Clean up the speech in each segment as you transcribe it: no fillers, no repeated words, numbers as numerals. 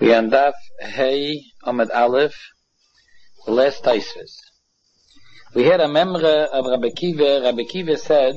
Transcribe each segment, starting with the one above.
We end up Hey Amid Aleph, the last Taisvis. We had a member of Rabbi Kiva. Rabbi Kiva said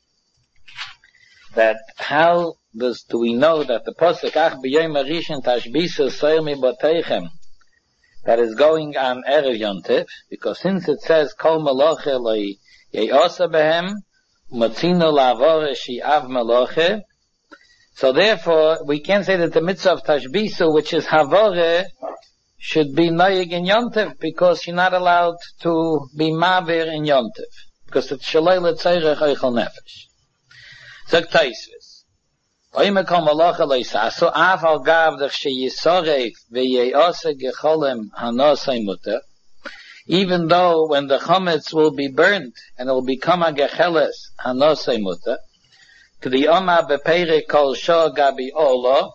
that how do we know that the Pasuk Ach b'yom harishon tashbisu soir miboteichem that is going on Erev Yontif, because since it says Kol Maloche lo ye'osa behem Motzino la'avore shi'av Maloche, so therefore we can't say that the mitzvah of Tashbisu, which is Havore, should be Noyeg in Yontif, because you're not allowed to be Mavir in Yontif, because it's Shalei L'Tzeirech Eichel Nefesh. Zog Taisvis. Oime Kol Maloche lo yisasu, af al gav dech sheyisoref ve'ye'ose gecholem hanosei muter, even though when the chometz will be burnt and it will become a gecheles hanosei muter, to the Oma bepeire kol shor gabi olo,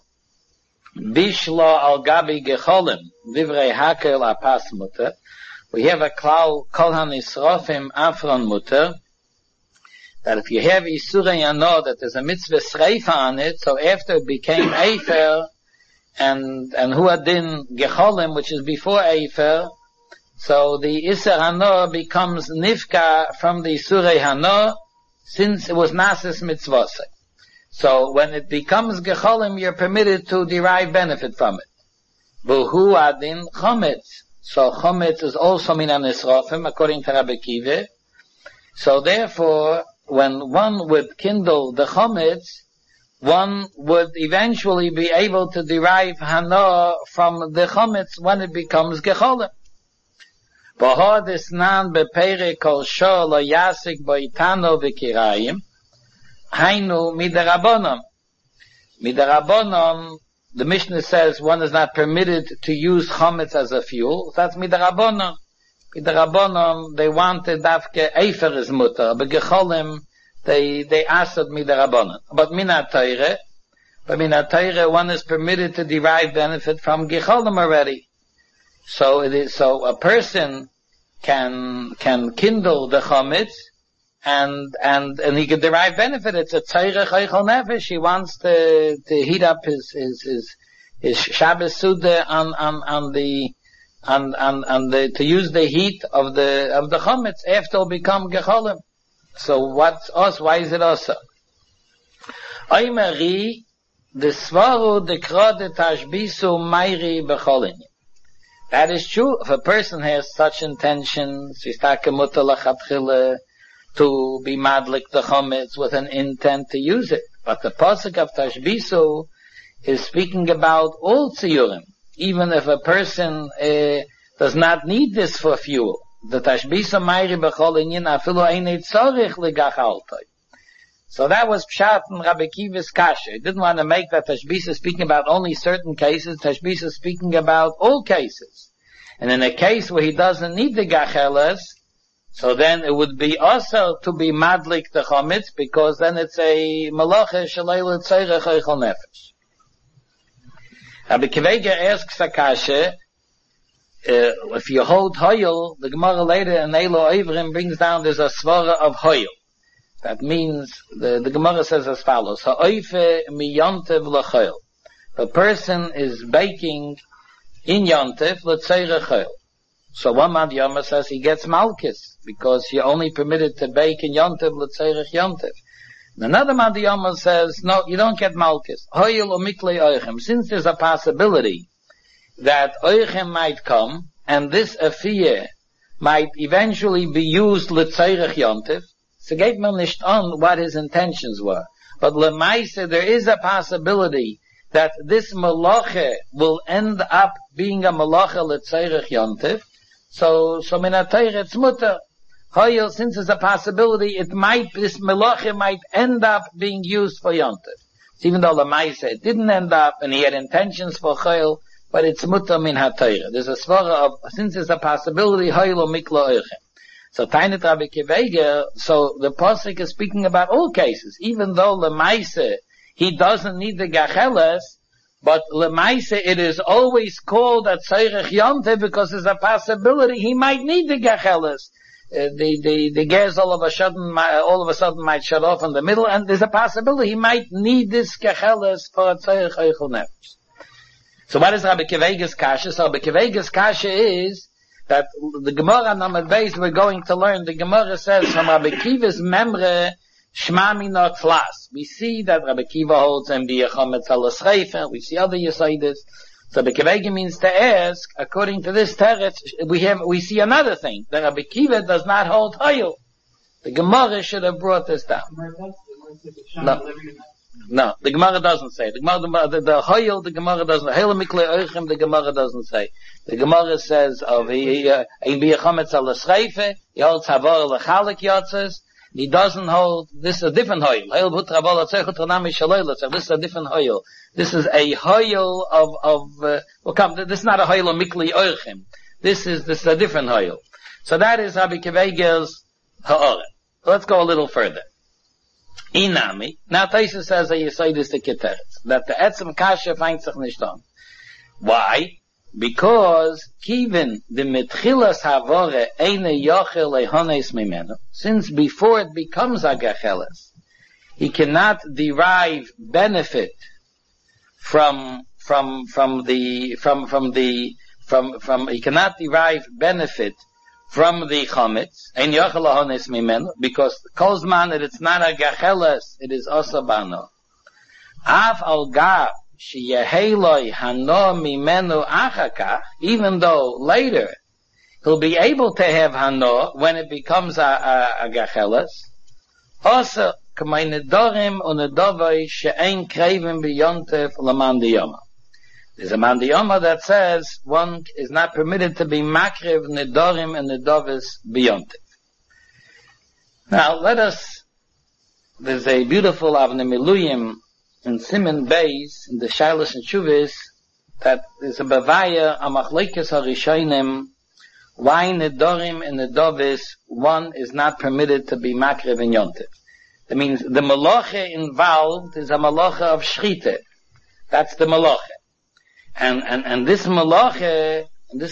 bishlo al gabi gecholim, divrei hakel apas muter. We have a klal kol hanisrofim afron muter, that if you have Isurei Yano, that there's a mitzvah sreifa on it, so after it became Eifer, and Huadin Gecholim, which is before Eifer, so the Iser Hano becomes Nifka from the Isurei Hano, since it was Nasis Mitzvose. So when it becomes Gecholim, you're permitted to derive benefit from it. Buhu Adin Chometz. So Chometz is also Minan Nisrofim, according to Rabbi Kiva. So therefore, when one would kindle the chometz, one would eventually be able to derive hana from the chometz when it becomes gecholim. Bohor desnan bepeire kol shor lo yasik boitano v'kirayim, hainu midarabonon. Midarabonon, the Mishnah says one is not permitted to use chometz as a fuel. That's midarabonon. In the Rabbanon, they wanted dafke Eifer is mutter, but Gecholim, they asked me the Rabbanon. But Minat Teire, one is permitted to derive benefit from Gecholim already. So a person can kindle the Chometz, and he can derive benefit. It's a Teire Chaychol Nefesh. He wants to heat up his Shabbos Suda to use the heat of the chometz after it'll become gecholim. So what's us? Why is it also? Oimeri the svaru the krode tashbisu mayri becholin. That is true. If a person has such intentions, to be madlik the chometz with an intent to use it. But the pasuk of tashbisu is speaking about all tziyurim. Even if a person does not need this for fuel, the tashbisa mayri b'chol inyan afilu einei tzorich ligachaltoi. So that was pshat in Rabbi Kiva's kasha. He didn't want to make that tashbisa speaking about only certain cases. Tashbisa speaking about all cases. And in a case where he doesn't need the gacheles, so then it would be also to be madlik the chometz, because then it's a malacha shalei l'tzeirech eichel nefesh. Rabbi Kiva asks Akasha, if you hold Hoyel, the Gemara later in Eilo Ivrim brings down there's a svara of Hoyel. That means, the Gemara says as follows, Ha'oife mi yontev l'choyel. The person is baking in yontev l'tzeirech choyel. So one Mad Yoma says he gets malchus, because you're only permitted to bake in yontev l'tzeirech yontev. Another Madiyama says, no, you don't get malchus. Hoyel o miklei oichem. Since there's a possibility that oichem might come, and this afiyah might eventually be used l'tzeirech yontif, so geht man nicht on what his intentions were. But l'maise, there is a possibility that this malacha will end up being a malacha l'tzeirech yontif, so minatayr it's mutter. Hoyel, since there's a possibility, this melacha might end up being used for yontif. Even though Lamaisa it didn't end up, and he had intentions for Hoyel, but it's mutter min hatayra. There's a svara of, since there's a possibility, Hoyel or miklo oichem. So Tainit Rabbi Kiva, so the pasuk is speaking about all cases. Even though Lamaisa, he doesn't need the gacheles, but Lamaisa, it is always called a tzeirech yontif, because there's a possibility he might need the gacheles. The gas all of a sudden might shut off in the middle, and there's a possibility he might need this kecheles for a tzayich eichel nefesh. So what is Rabbi Kivega's kasha? So Rabbi Kivega's kasha is that the Gemara Namad Beis we're going to learn. The Gemara says from Rabbi Kiva's memre Shmami not flas. We see that Rabbi Kiva holds and be a chometz al schreifen. We see other yesaides. So Rabbi Kivega means to ask. According to this teretz, we see another thing that Rabbi Kiva does not hold hayil. The Gemara should have brought this down. No, the Gemara doesn't say. The Hayil, the Gemara doesn't. Hayil mikle oichem, the Gemara doesn't say. The Gemara says of he biyachametz al schreife, he holds havar lechalik yotzes. He doesn't hold. This is a different Hayil. Hayil but havar latzechut ranami shaloi latzech. This is a different Hayil. This is a Hayil of. This is not a Hayil of mikle oichem. This is a different Hayil. So that is Rabbi Kivega's ha'oret. Let's go a little further. Inami. Now Taisa says that you say this to Keteretz, that the etzem kasha finds sich nicht on. Why? Because Kivin the mitchilas havore eine yochel lehones mimenu. Since before it becomes a gacheles, he cannot derive benefit from he cannot derive benefit from the chometz, ein yochel lahones mimenu, because kozman that it's not a gacheles, it is osabano. Av al gav sheyeheloi hano mimenu achakach, even though later he'll be able to have hano when it becomes a gacheles. Also, k'may nedorim unedovai she'ein kreivim b'yontev laman diyoma. There's a mandiyoma that says one is not permitted to be makriv nedorim and nedovis beyond it. Now there's a beautiful Avnei Miluyim in Siman Beis in the Shilas and Shuvis that there's a bavaya a machlekes harishonim why nedorim and nedovis one is not permitted to be makriv in yontiv. That means the malacha involved is a malacha of shchite. That's the malacha. And this malacha is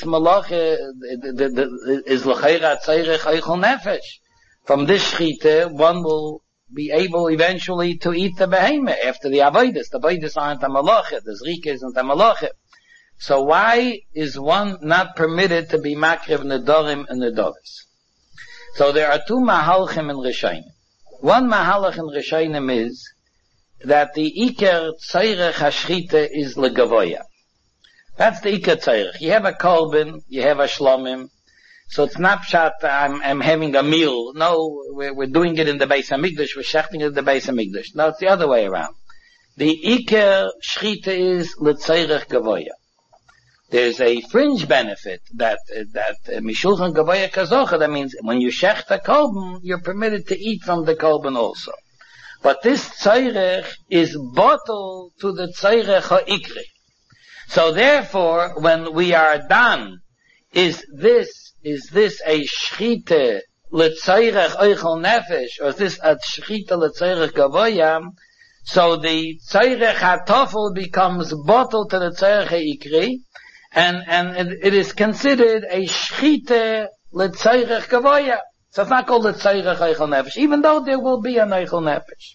l'chayra tzayirech eichel nefesh. From this shchita, one will be able eventually to eat the behemoth after the avodas. The avodas aren't a malacha. The zrika isn't a malacha. So why is one not permitted to be makriv nedorim and nedovis? So there are two mahalchim in Rishonim. One mahalach in Rishonim is that the iker tzayirech hashchita is legavoya. That's the Iker Tzorech. You have a kolben, you have a shlomim. So it's not pshat, I'm having a meal. No, we're doing it in the Beis HaMikdash, we're shechting it in the Beis HaMikdash. No, it's the other way around. The Iker Shchita is L'Tzorech Gavoya. There's a fringe benefit that Mishulchan Gavoya Kazocha, that means when you shecht a kolben, you're permitted to eat from the kolben also. But this Tzorech is bottled to the Tzorech HaIkri. So therefore, when we are done, is this a shchita l'tzayrech oichel nefesh, or is this a shchita l'tzayrech gavoya? So the tzayrech hatofel becomes bottled to the tzayrech ha'ikri, and it is considered a shchita l'tzayrech gavoya. So it's not called l'tzayrech oichel nefesh, even though there will be an oichel nefesh.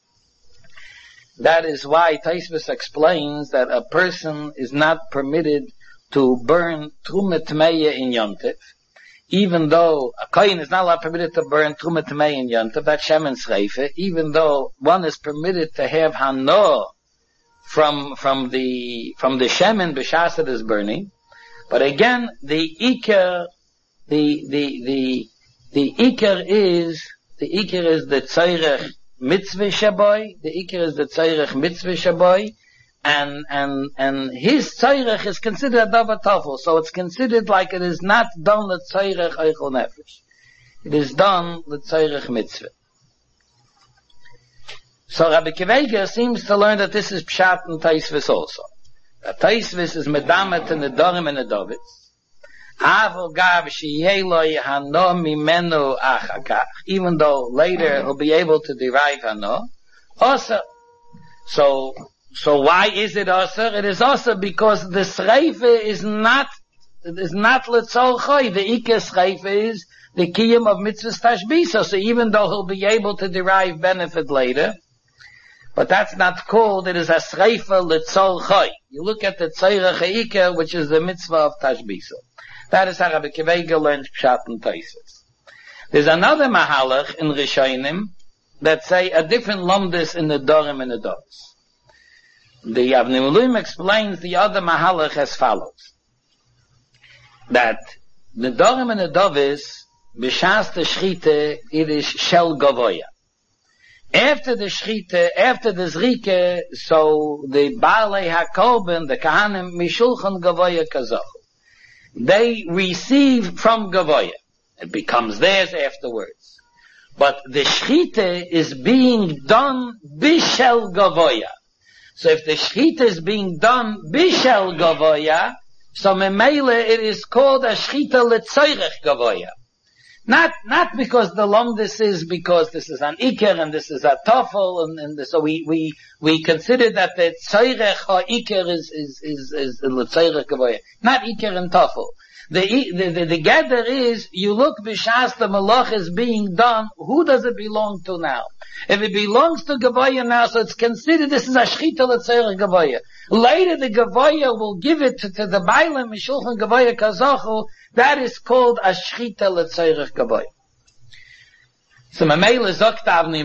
That is why Taisvis explains that a person is not permitted to burn Trumat Meya in Yontif, even though a Kohen is not allowed permitted to burn Trumat Meya in Yontif, that's Shemen Schreife, even though one is permitted to have Hano from the Shemen B'shas that is burning. But again, the Iker is the Tzayrech Mitzvah Shaboy, the Iker is the Tzayrech Mitzvah Shaboy, and his Tzayrech is considered a Davar Tafel, so it's considered like it is not done the Tzayrech Eichel Nefesh. It is done the Tzayrech Mitzvah. So Rabbi Kiveger seems to learn that this is Pshat and Taisvis also. That Taisvis is Medamet and Nedorim and Nedovitz. Even though later he'll be able to derive hano, also. So why is it also? It is also because the schreife is not letzol choy. The ikar schreife is the kiyum of mitzvahs tashbisa. So even though he'll be able to derive benefit later, But that's not called, it is a sreifa letzol choy. You look at the tzeirach ha'ikar, which is the mitzvah of tashbisa. That is how Rabbi Akiva Eiger learns Pshat and Taisus. There's another mahalach in Rishonim that say a different lumdis in the Dorim and the Dovs. The Avnei Miluim explains the other mahalach as follows. That the Dorim and the Dovis, b'shas the Shchite, it is shel gavoya. After the Shchite, after the Zrike, so the Baalei HaKorban, the Kahanim, mishulchan gavoya kazoch. They receive from gavoya. It becomes theirs afterwards. But the Shchite is being done bishel gavoya. So if the Shchita is being done bishel gavoya, so memele it is called a Shchita letzoirech gavoya. Not because the lumdis is because this is an Iker and this is a Tofel and so we consider that the Tzoirech or Iker is letzoirech gavoya. Not Iker and Tofel. The gather is, you look b'shas the malach is being done, who does it belong to now? If it belongs to Gavoya now, so it's considered this is a shchita l'tzorech Gavoya. Later the Gavoya will give it to the Bailam Mishulchan Gavoya Kazochu, that is called a shchita l'tzorech Gavoya. So Mamela Zokt Avnei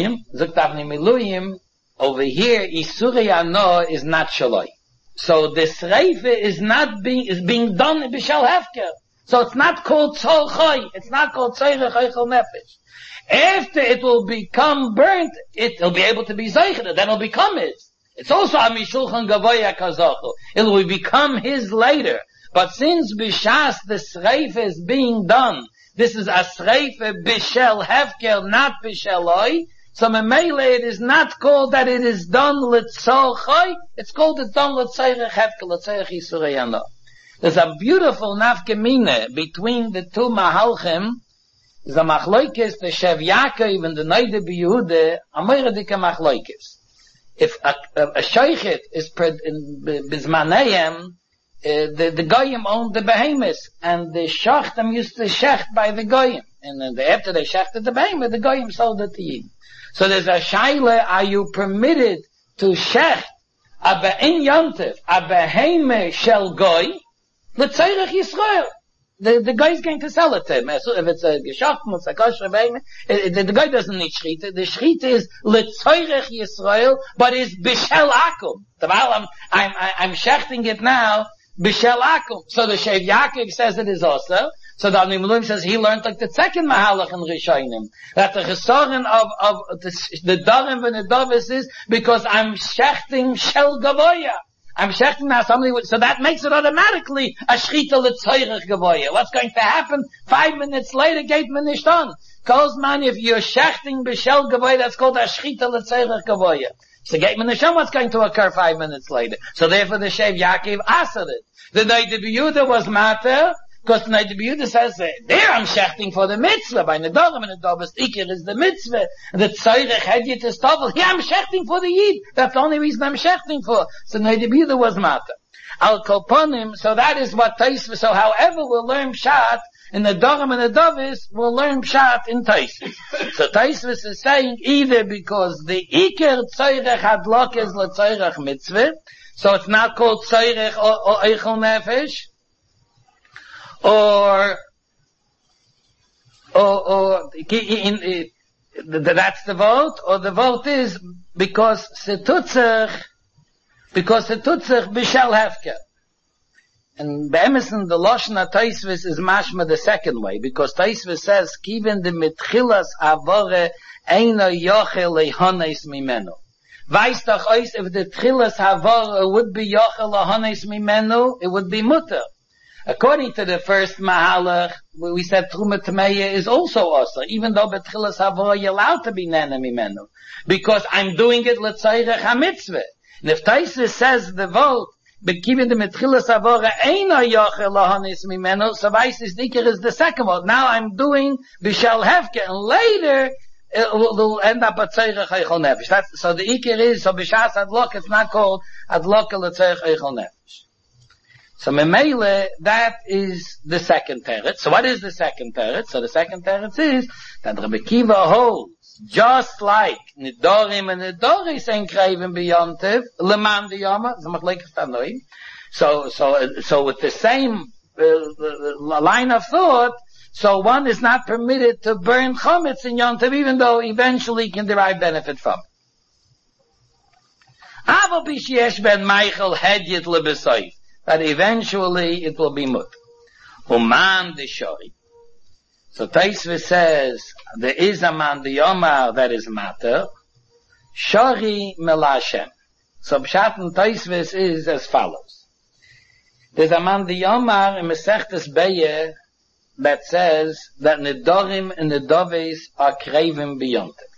Miluyim, over here, Isurei Ano is not Shaloi. So the Sreife is being done in Bishal Hefker. So it's not called Tzol Choy. It's not called Tzeirech Eichel Nefesh. After it will become burnt, it'll be able to be Zeicher. Then it'll become his. It's also a Mishulchan Gavoya Kazochu. It will become his later. But since Bishas the Sreife is being done, this is a Sreife Bishal Hefker, not Bishal Oy. So memele it is not called that it is done l'tzol choy, it's called it's done l'tzeirech hefker, l'tzeirech Yisurei Ano. There's a beautiful nafkemine between the two mahalchim, is a machloikis, the Shev Yaakov and the Noide B'Yehuda, a moiradike machloikis. If a sheichet is in bizmanayim, the goyim owned the behemoths, and the shachtim used to shecht by the goyim. And then after they shechted the behemoth, the goyim sold it to Yidden. So there's a shaila, are you permitted to shecht a be'in yontif, a beheme shel goy, l'tzeirech Yisrael? The guy is going to sell it to him. So if it's a geschachten, it's a kosher beheme, the guy doesn't need shchita. The shchita is l'tzeirech Yisrael, but is b'shel akum. I'm shechting it now, b'shel akum. So the Shev Yaakov says it is also. So the Avnei Miluim says he learned like the second mahalach in Rishonim, that the chesaron of the Dorim and the Dovis is because I'm shechting shel gavoya. I'm shechting now somebody so that makes it automatically a shchita l'tzeirech gavoya. What's going to happen? 5 minutes later, geht man nicht on. Kozman, if you're shechting b'shel gavoya, that's called a shchita l'tzeirech gavoya. So geht man nicht on what's going to occur 5 minutes later. So therefore the Shev Yaakov asked it. The Noide B'Yehuda was matter, because the Noide B'Yehuda says, there I'm shechting for the mitzvah, by Nedorim and Nedobas Iker is the mitzvah, the Tzeirech Hedjit is Tovel, here I'm shechting for the Yid, that's the only reason I'm shechting for. So Noide B'Yehuda was matter. Al Kolponim, so that is what Taisva, so however we'll learn Pshat, in the Dorim and the Dovis, we'll learn Pshat in Taisva. So Taisva is saying either because the Iker Tzeirech Hadlok is the Tzeirech Mitzvah, so it's not called Tzeirech or Eichel Nefesh, or that's the vote, or the vote is because Setutzach Bishal Hefker. And Be'emerson, the Lashon Taisvis is mashma the second way, because Taisvis says, Kiven de mitchilas avore eina yochel lehones mimenu. Weiß doch ois, if the tchilas havore would be yochel lehones mimenu, it would be mutter. According to the first mahalach, we said Trumat Tameya is also also, even though betchilas havore you're allowed to be nene mimenu, because I'm doing it l'tzairech ha-mitzvah. And if Taisvis says the vote, Bekiven the mitchilas avora eina yochel lahanis mimeno. So Vaisis Diker is the second one. Now I'm doing bishal hefker, and later it will end up at tzorech eichel nefesh. So the Iker is so bishas adlok. It's not called adlok l'tzorech eichel nefesh. So memele that is the second teretz. So what is the second teretz? So the second teretz is that Rabbi Akiva holds just like Nidorim and Nidoris ain't craving beyontiv, Leman the Yama, so with the same line of thought, so one is not permitted to burn chametz in yontiv, even though eventually can derive benefit from it. That eventually it will be mut. Uman the shori. So Taisva says, there is a man the Yomar that is matter, shori melashem. So Pshat and Taisva is as follows. There's a man the Yomar in Mesechtes Be'er that says that Nidorim and Nidoves are craving beyond it.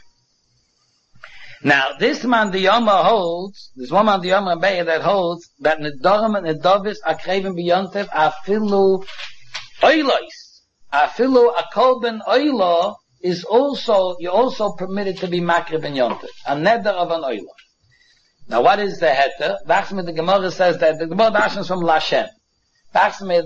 Now, this man the Yomar holds, this one man the Yomar Be'er that holds that Nidorim and Nidoves are craving beyond it, afilu oilois. Afilu a kolben oilo is also, you're also permitted to be makriv in yontif. A neder of an oilo. Now what is the heter? Bachsme the Gemara says that the Gemara dashes from Lashem. Bachsme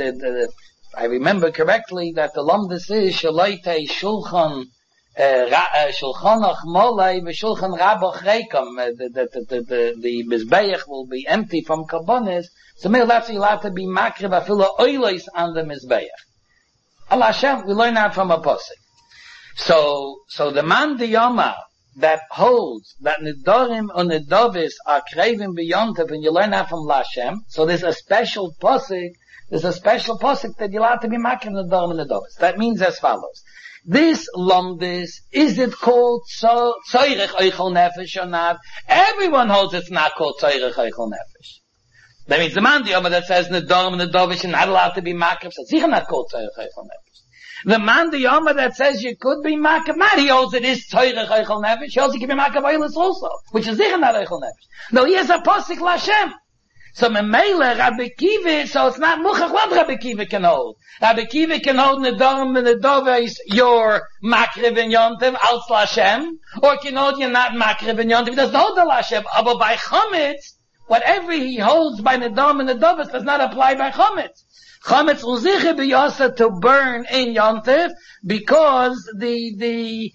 I remember correctly that the lomdus is shaloite shulchan shulchanach molei v'shulchan raboch reikam. The mizbeach will be empty from karbonis. So maybe that's allowed to be makriv afilu oilos on the mizbeach. Allah Hashem, we learn that from a pasuk. So the man the Yoma that holds that Nidorim and Nidovis are craving beyond it, and you learn that from Lashem. So there's a special pasuk that you're allowed to be making Nidorim and Nidovis. That means as follows. This lomdis, is it called Tzoyrech Eichel Nefesh or not? Everyone holds it's not called Tzoyrech Eichel Nefesh. That means the man the Yoma that says Nidorim and Nidovis are not allowed to be making, so it's not called Tzoyrech Eichel Nefesh. The man the Yoma that says you could be makab, not he holds it is Tzoyrech Eichel Nefesh, he holds you can be makab oilus also, which is sicher not Eichel Nefesh. No, he has a posik Lashem. So Memele, Rabbi Kiva, so it's not muchach what Rabbi Kiva can hold. Rabbi Kiva can hold Nidorim and Nidoves, your makriv in Yontiv, als Lashem, or can hold you not makriv in Yontiv, he doesn't hold the Lashem, but by Chometz, whatever he holds by Nidorim and Nidoves does not apply by Chometz. Chametz uziche biyasa to burn in Yontif because the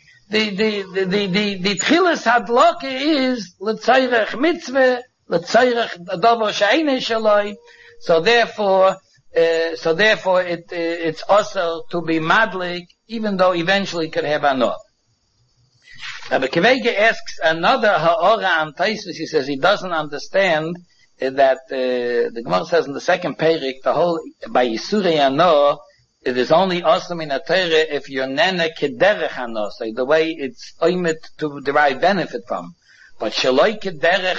tchilas hadloke is l'tzayrech mitzvah, l'tzayrech davar she'einei shaloi. So therefore it's also to be madlik, even though eventually it could have anor. Rabbi Kivege asks another ha'ora on Taisus. He says he doesn't understand that the Gemara says in the second perik, the whole by Yisurei Hanor, it is only awesome in a Torah if you're nene kederech hanor, so the way it's oimit to derive benefit from. But shaloi kederech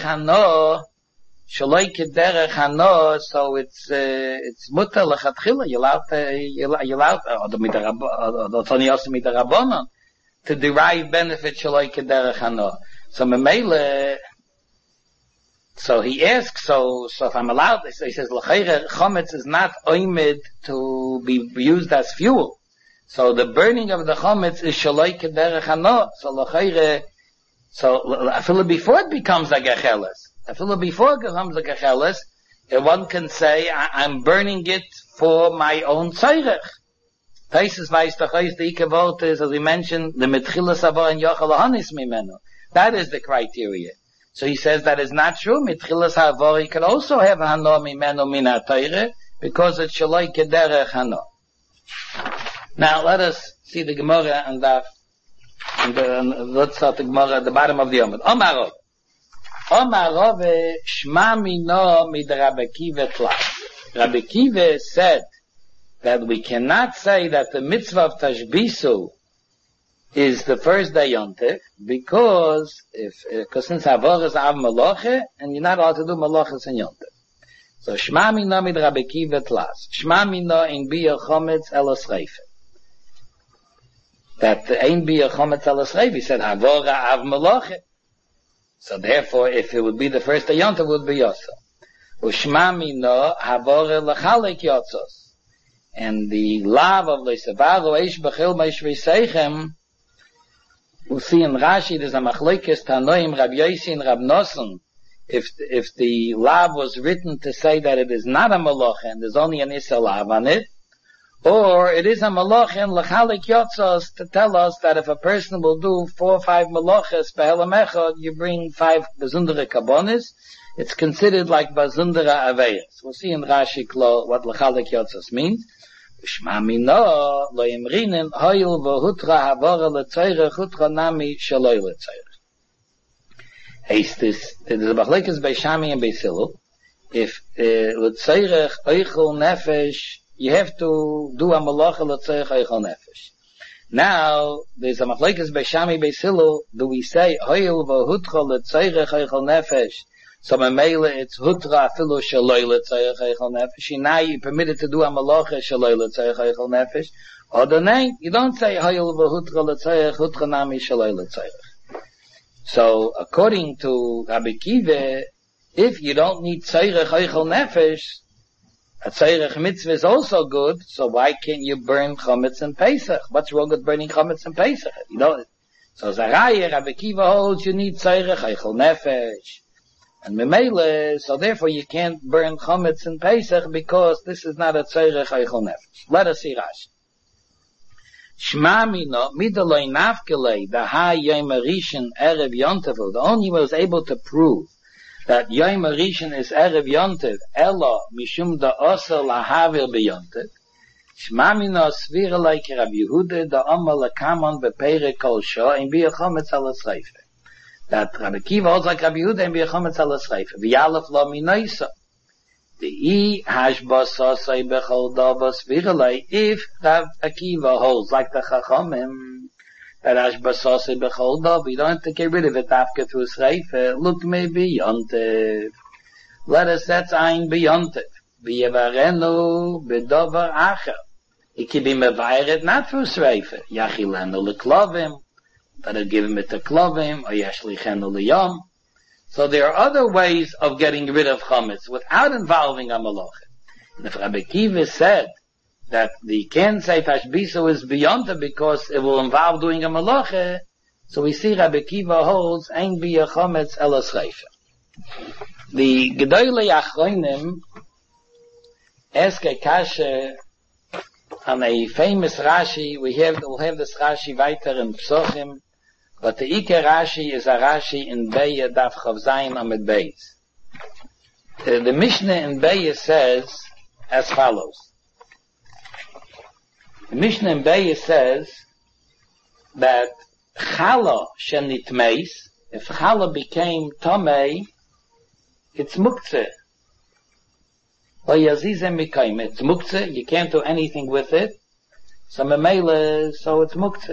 hanor, so it's mutter lechatchila. You're allowed, it's only awesome in the Rabbanon to derive benefit shaloi kederech hanor. So memele. So he asks, so if I'm allowed, so he says, l'chayre, chometz is not oimid to be used as fuel. So the burning of the chometz is shaloi kederech hanor. So l'chayre, after before it becomes a gecheles, one can say, I'm burning it for my own tzorech. Taisus weiß doch the Ike Wort is, as we mentioned, the mitchilas avor and yochel hanis mimenu. That is the criteria. So he says that is not true. Mitchilas havor, he can also have hanor mimenu min ha'torah, because it's shaloi kederech hanor. Now let us see the Gemara and let's start the Gemara at the bottom of the Yomad. Omar Rov, shma mino mid Rabbi Kiva tlas. Rabbi Kiva said that we cannot say that the mitzvah of Tashbisu is the first day Yontif, because since Havor is Av Maloche, and you're not allowed to do Maloches in Yontif. So Shma Mino mid Rabbi Kiva tlas. Shma Mino in Biyah Chometz Elos Reife. That ain't Biyah Chometz Elos Reife. He said Havor Av Maloche. So therefore, if it would be the first day Yontif, it would be Yosa. Ushma Mino Havor Lechalek Yotzos. And the love of Leisavaru Eish Bechil Meishvei Seichem, we'll see in Rashi, there's a machlokes Tanoim, Rab Yosi and Rab Nosson. If the lav was written to say that it is not a malacha and there's only an issa lav on it, Or it is a malachin l'chalik yotzos to tell us that if a person will do 4 or 5 malachas behelam echad, you bring 5 bezundere kabonis. It's considered like bezundere aveyas. We'll see in Rashi Klo what l'chalik yotzos means. Shma mino lo yimrinin hoyil v'hutra havara l'tzeirech hutra nami shaloi l'tzeirech. There's a machlekes by Shami and by Silu. If l'tzeirech oichel nefesh, you have to do a malacha l'tzeirech oichel nefesh. Now, there's a machlekes by Shami by Silu. Do we say hoyil v'hutra l'tzeirech oichel nefesh? So Mamela, it's hutra afilu shaloi l'tzeirech eichel nefesh. Now you're permitted to do a malacha shaloi l'tzeirech eichel nefesh. Or the name, you don't say hayil v'hutra l'tzeirech, hutra nami shaloi l'tzeirech. So according to Rabbi Kiva, if you don't need tzeirech eichel nefesh, a tzeirech mitzvah is also good, so why can't you burn chametz and Pesach? What's wrong with burning chametz and Pesach? You know it. So Zaraya, Rabbi Kiva holds you need tzeirech eichel nefesh. And Memele, so therefore you can't burn chametz in Pesach because this is not a tzeirech eichel nefesh. Let us see Rashi. Shma mino midaloi nafkelei daha yom rishon erev yontev. The only was able to prove that yom rishon is erev yontev elo mishum da osel lahavir beyontev. Shma mino svira like Rabbi Yehuda da omer lekamon bepere kol shah in biya chametz al esreife. That Rabbi Kiva holds like Rabbi Yehuda and B'yachametz al esreife. V'yalef lo minaisa. The I hashbasasai bechol davas viralei. If Rabbi Akiva holds like the Chachamim, that hashbasasai bechol dav, you don't have to get rid of it after through esreife. Look maybe yontev. Let us, that's ein beyontev. V'yevarenu b'davar acher. It can be mevayret not through esreife. Yachilenu leklovim. That I give him it to klovim, or yashlichenu liyom. So there are other ways of getting rid of chametz without involving a malacha. And if Rabbi Kiva said that the can't say tashbiso is beyond it because it will involve doing a malacha, so we see Rabbi Kiva holds ein biya chametz el esreife. The Gedolei Achronim ask a kasha on a famous Rashi. We'll have this Rashi weiter in Psochim. But the Iker Rashi is a Rashi in Beya Daf Chav Zayin Amid Beis. The Mishnah in Beya says as follows. The Mishnah in Beya says that Chala shenitmeis, if Chala became Tomei, it's Muktzeh. It's Muktzeh, you can't do anything with it. So Memele, so it's Muktzeh.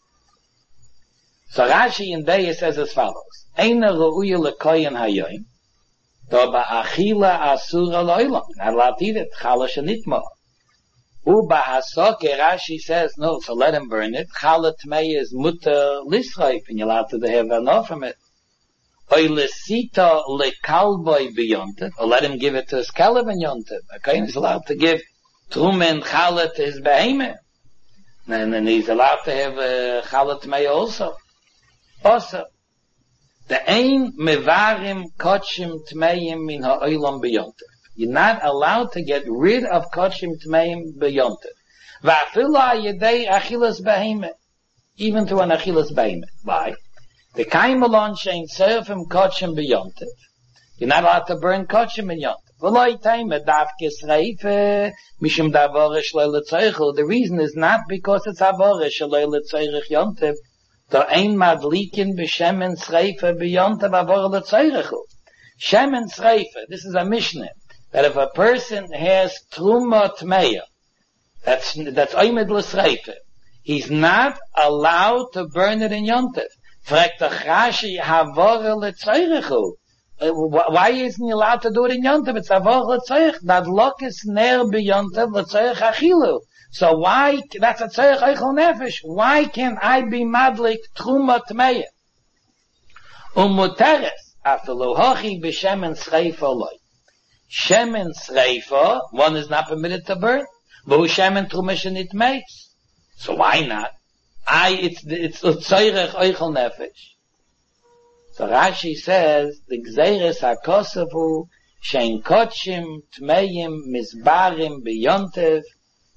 So Rashi in Beya says as follows. Eina ru'uya lekoyin hayoim, do ba'achila asura lo'ilam. Not allowed to eat it. Chala shenitma. U'ba'hasoke, Rashi says, no, so let him burn it. Chala tmei is mutter lisraif, and you're allowed to have enough from it. Oy lesita lekalboi beyontev, or let him give it to his kalb in yontev. Okay, he's allowed to give truma and chala to his behemoth. And then he's allowed to have chala tmei also. Also, the ein mevarim kochim tmeim min ha'olam beyontev. You're not allowed to get rid of kochim tmeim beyontev. Va'afila yedei achilas behemoth, even to an achilas behemoth. Why? The kaimalon shein serfim kochim beyontev. You're not allowed to burn kochim in yontev. V'loi teime davkes reife mishum davorish le'letzeichel. The reason is not because it's avorish le'letzeichel yontev. The ein madlikin b'shemen sreife beyontev avor le'tzeichel. Shemen sreife. This is a mishnah that if a person has truma tmeya, that's oimed l'sreife, he's not allowed to burn it in yontev. Fragt the Rashi havor le'tzeichel. Why isn't he allowed to do it in yontev? It's avor le'tzeich. That lock is ner beyontev le'tzeich achilu. So why, that's a tzeich eichel nefesh. Why can't I be madlik truma tmeya? Umuteres afilu hochi b'shemen schreifa loy. Shemen schreifa, one is not permitted to burn. But shemen truma shenit meis. So why not? It's a tzeich eichel nefesh. So Rashi says, the gzeiris hakosavu shein kotshim tmeyim mizbarim beyontev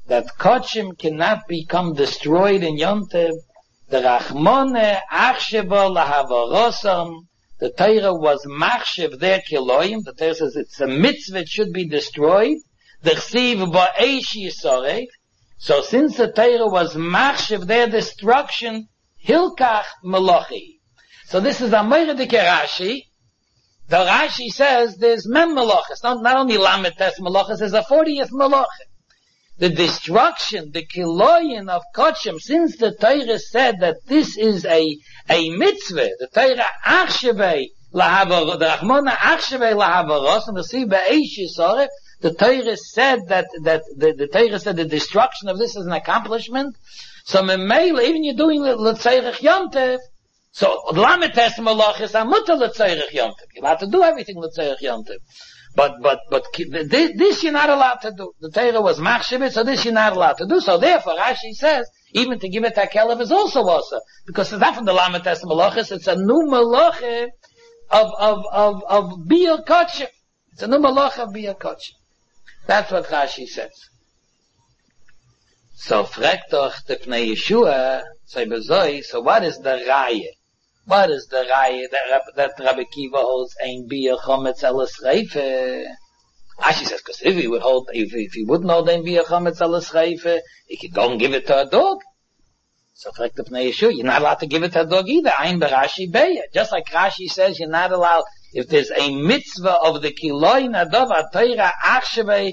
that Kochim cannot become destroyed in Yontev. The Rachmone Achsheva Lahavarosam. The Torah was Machshev their Kiloyim. The Torah says it's a mitzvah, it should be destroyed. The Chsiv Ba'esh Yisorek. So since the Torah was Machshev their destruction, Hilkach Melochi. So this is a Moiradike Rashi. The Rashi says there's Mem Melochas. Not only Lamed Tes Melochas, there's a 40th Melochas. The destruction, the Kiloyin of Kochim, since the Torah said that this is a mitzvah, the Torah Achshevei Lahavarosam, the Rachmona Achshevei Lahavarosam, the Chsiv Ba'esh Yisorek, the Torah said that the Torah said the destruction of this is an accomplishment. So Memela, even you're doing L'Tzeirich Yontev, so Lamed Tes Melochas Amuta L'Tzeirich Yontev. You're allowed to do everything L'Tzeirich Yontev. But this you're not allowed to do. The Torah was Machshevit, so this you're not allowed to do. So therefore, Rashi says, even to give it a kelev is also, because it's not from the Lamed Tes Melochas, it's a new Meloche of Biur Kochim. It's a new Meloche of Biur Kochim. That's what Rashi says. So fragt doch the Pnei Yeshua, so what is the Raya? What is the Raya that Rabbi Kiva holds ein Biur Chometz Elas Reife? Rashi says, because if he wouldn't hold ein Biur Chometz Elas Reife, he could go and give it to a dog. So fragt the Pnei Yeshua, you're not allowed to give it to a dog either. Ein Barashi Beya. Just like Rashi says, you're not allowed, if there's a mitzvah of the Kiloin Adov, a Torah Achshevei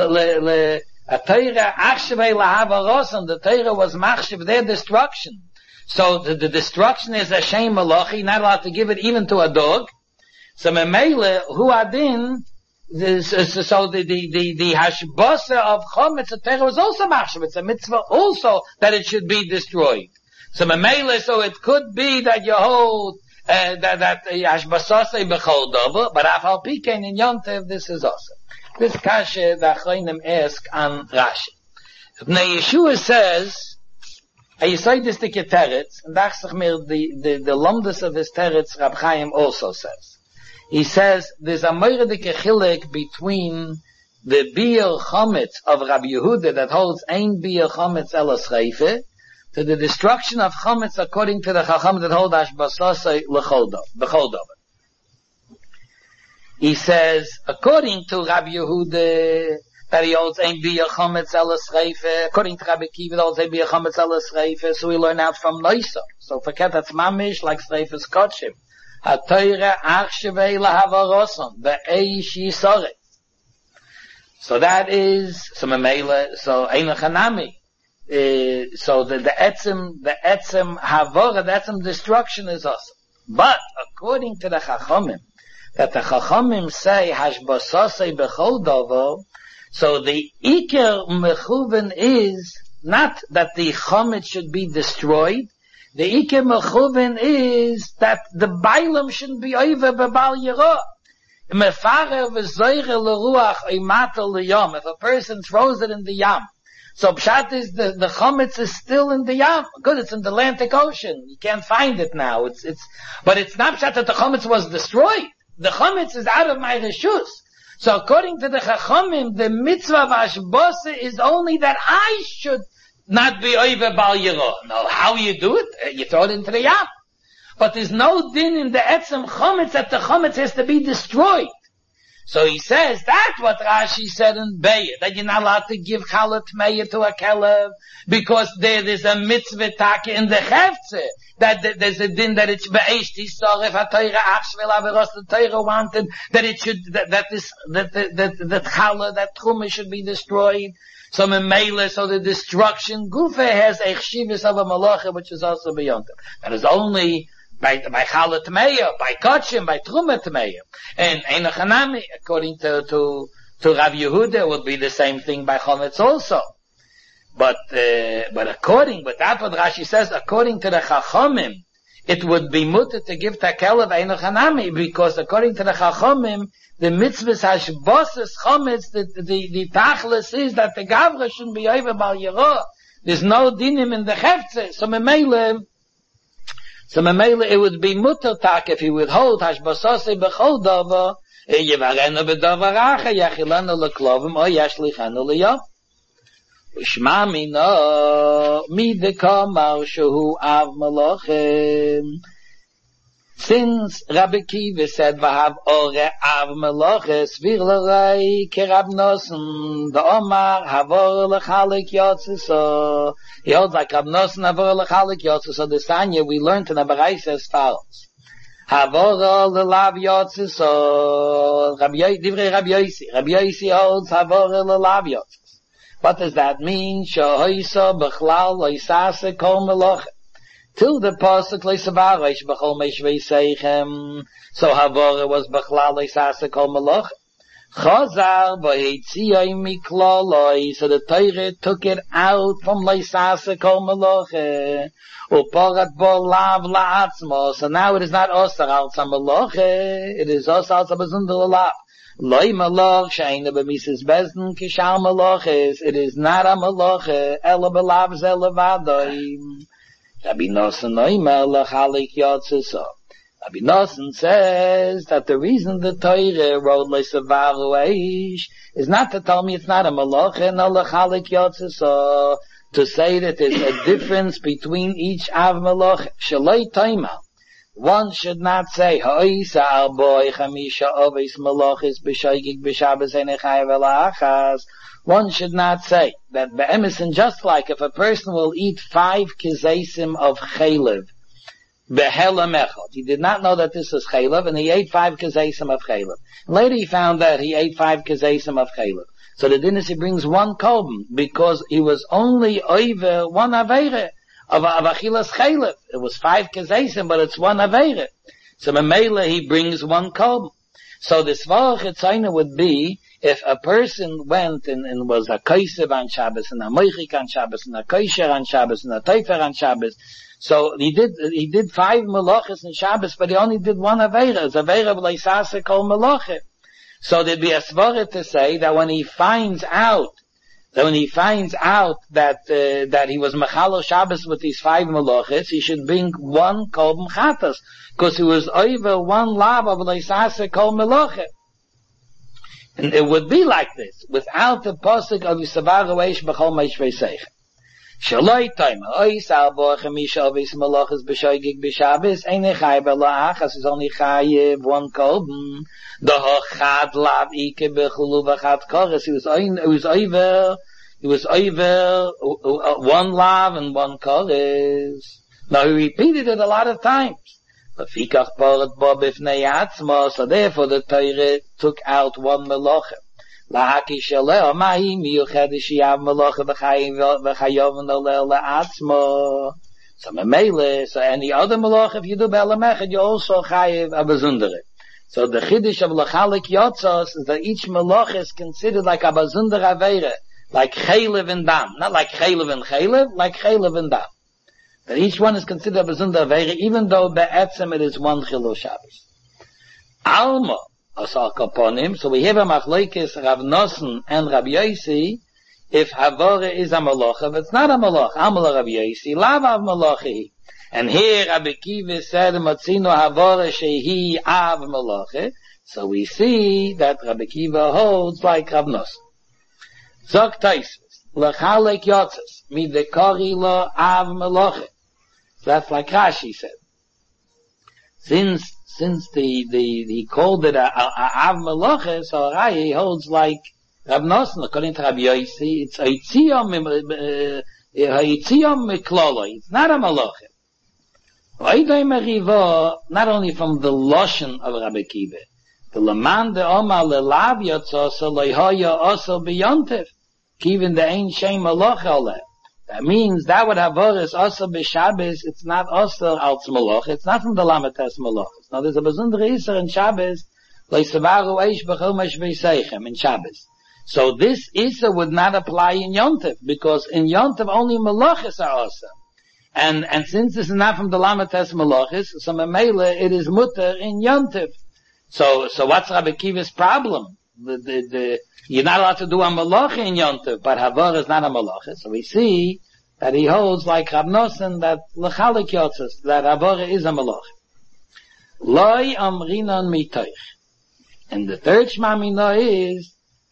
Lahavarosam, the Torah was Machshev their destruction. So the destruction is a Shem Malachi, not allowed to give it even to a dog. So Memele, Hu Adin, so the Hashbasa of Chometz, the Torah was also Machshev. It's a mitzvah also that it should be destroyed. So Memele, so it could be that you hold that Hashbasasei b'chol dover, but Afal Pikein in Yontev, this is also. This kasha the Achronim ask on Rashi. Pnei Yeshua says, I say this to Teretz, and the lumdus of his Teretz, Rab Chaim also says. He says, there's a moiradike chilek between the Biur Chometz of Rabbi Yehuda that holds ein Biur Chometz Elas Reife, to the destruction of Chometz according to the Chacham that hold Hashbasasei b'chol dover. He says, according to Rabbi Yehuda, that he holds ein Biur Chometz Elas Reife, according to Rabbi Kiva, that holds ein Biur Chometz Elas Reife, so we learn out from Noisa. So forget that's mamish, like Reife's Kochim. HaTorah Achshevei Lahavarosam, Ba'esh Yisorek. So that is, so Memela, so Ein Chanami. So the etzem havora, the etzem destruction is awesome. But according to the Chachamim, that the Chachamim say hashbasasei b'chol dover, so the iker mechuven is not that the chometz should be destroyed. The iker mechuven is that the bailam shouldn't be over b'bal yirah. Mefarer v'zoyre l'ruach oimata l'yam. If a person throws it in the yam, so pshat is the chometz is still in the yam. Good, it's in the Atlantic Ocean. You can't find it now. But it's not pshat that the chometz was destroyed. The chometz is out of my reshus. So according to the Chachamim, the mitzvah of Hashbasa is only that I should not be over bal yirah. No, how you do it? You throw it into the yam. But there's no din in the etzem chometz that the chometz has to be destroyed. So he says, that's what Rashi said in Be'er, that you're not allowed to give challah tmeya to a kelev, because there's a mitzvah taka in the chefze, that there's a din that it's be'esh tisaref ha-Torah achshvel averos, the Torah wanted that it should, that challah, that truma should be destroyed. So memele, so the destruction, gufa has a chshivus of a malacha, which is also beyond it. That is only by challah tmeya, by kochim, by truma tmeya. And Einachanami, according to Rav Yehuda, would be the same thing by chometz also. But that's what Rashi says, according to the Chachamim, it would be mutter to give takela Einachanami, because according to the Chachamim, the mitzvahs hashbosses chometz, the tachlis is that the gavra shouldn't be over bal yirah. There's no dinim in the chefze. So memele, it would be mutter tak if he would hold hashbasase b'chol davar, yivarenu b'davar acha, yachilanu l'klovim, or yashlichanu l'yom. Shmamina midekamar shehu av melochem. Since Rabbi Kiva said, "Vahav ore av meloches virlerei kerab nosen," the Omar havor lechalik yotziso. He holds like Rab Nosen havor lechalik yotziso. The Sanya we learned in the Baraisa as follows: Havor lelav yotziso. Divrei Rabbi Yosi. Rabbi Yosi holds havor lelav yotziso. What does that mean? Shohoisa bechlal loisase kol melochem. Till the pasuk leisavaresh b'chol meishvei seichem, so havora was b'chlal leisase kol malach. Chazar b'heitziyai miklaloi, so the Torah took it out from leisase kol malach. Uparat bo lav la'atzmo, so now it is not osar al malach, it is osar al bezundel lav. Loi malach she'ena b'mises bezden kishal malaches, it is not a malach, ela b'lav ze levadoi. Rabbi Nosen Rabbi Nosen says that the reason the Torah wrote Leisavaru Eish is not to tell me it's not a malach and a lechalik yotzeso, to say that there's a difference between each av malach. Shaloi Toima. One should not say Ha'isa al boy chamisha ovis malachis b'shoigig b'shabes enechai v'la'achas. One should not say that be'emison, just like if a person will eat 5 kizesim of chaylev, be'helam echot. He did not know that this was chaylev, and he ate 5 kizesim of chaylev. Later he found that he ate 5 kizesim of chaylev. So the din is he brings 1 korban, because he was only over 1 aveire of achilas chaylev. It was 5 kizesim, but it's 1 aveire. So Mamela he brings 1 korban. So the Svarach Etzayna would be, if a person went and was a Kaisev on Shabbos, and a Moichik on Shabbos, and a Kaisher on Shabbos, and a Teifer on Shabbos, so he did 5 Melachas in Shabbos, but he only did 1 Aveira. It's Aveira B'leisase Kol Melachim. So there'd be a Svarach to say that when he finds out that he was Mechalo Shabbos with these 5 Melachas, he should bring 1 Korban Chatas, because he was over 1 lav of Leisase Kol Melachim. And it would be like this, without the pasuk of Yisavaru Eish b'chol meishvei seichem. Shaloi Toima, Ois al bo chamisha ovis malachas b'shoigig b'shabes, ein echai b'la'achas, is only chayiv 1 korban. Doho chad lav ike b'chulu v'chad kores, he was over 1 lav and 1 kores. Now he repeated it a lot of times. So therefore the Torah took out 1 melochem. So any other melochem, if you do be'alamechad, you also chayiv a bezundere. So the chiddush of lechalik yotzos is that each melochem is considered like a bezundere aveire, like chaylev and dam, not like chaylev and chaylev, like chaylev and dam. That each one is considered a bezundere aveire, even though be'etzem it is 1 chilul Shabbos. Alma asal kaponim. So we have a machlokes Rav Nosen and Rabbi Yosi. If havore is a malacha, but it's not a malacha, Amar Rabbi Yosi, lav av malachi. And here Rabbi Kiva said, Matzino havore shehi av malacha. So we see that Rabbi Kiva holds like Rav Nosen. Zok Taisus, lechalek yotzes, midekori lo av malacha. That's like Rashi said. Since he called it a av malacha, so he holds like Rab Nosen, according to Rabbi Yosi, it's Haitziyom Miklolo. It's not a malacha. Not only from the Loshen of Rabbi Kiva, the Laman de Omar lelav yotzoso loihoya oso b'yontev, even the Ein Shem malacha oleh. That means that would have voris also b'Shabbos. It's not also al tzmaloch. It's not from the Lamates malach. Now there's a bezundere iser in Shabbos, leisavaru eish b'chol meishvei seichem in Shabbos. So this iser would not apply in Yontev, because in Yontev only malachis are also. And since this is not from the Lamates malachis, so memele it is mutter in Yontev. So what's Rabbi Kiva's problem? You're not allowed to do a malacha in Yontev, but Havor is not a malacha. So we see that he holds like Rab Nosen that lechalik yotzes, that Havor is a malacha. Loi amrinon mitoich. And the third shmamina is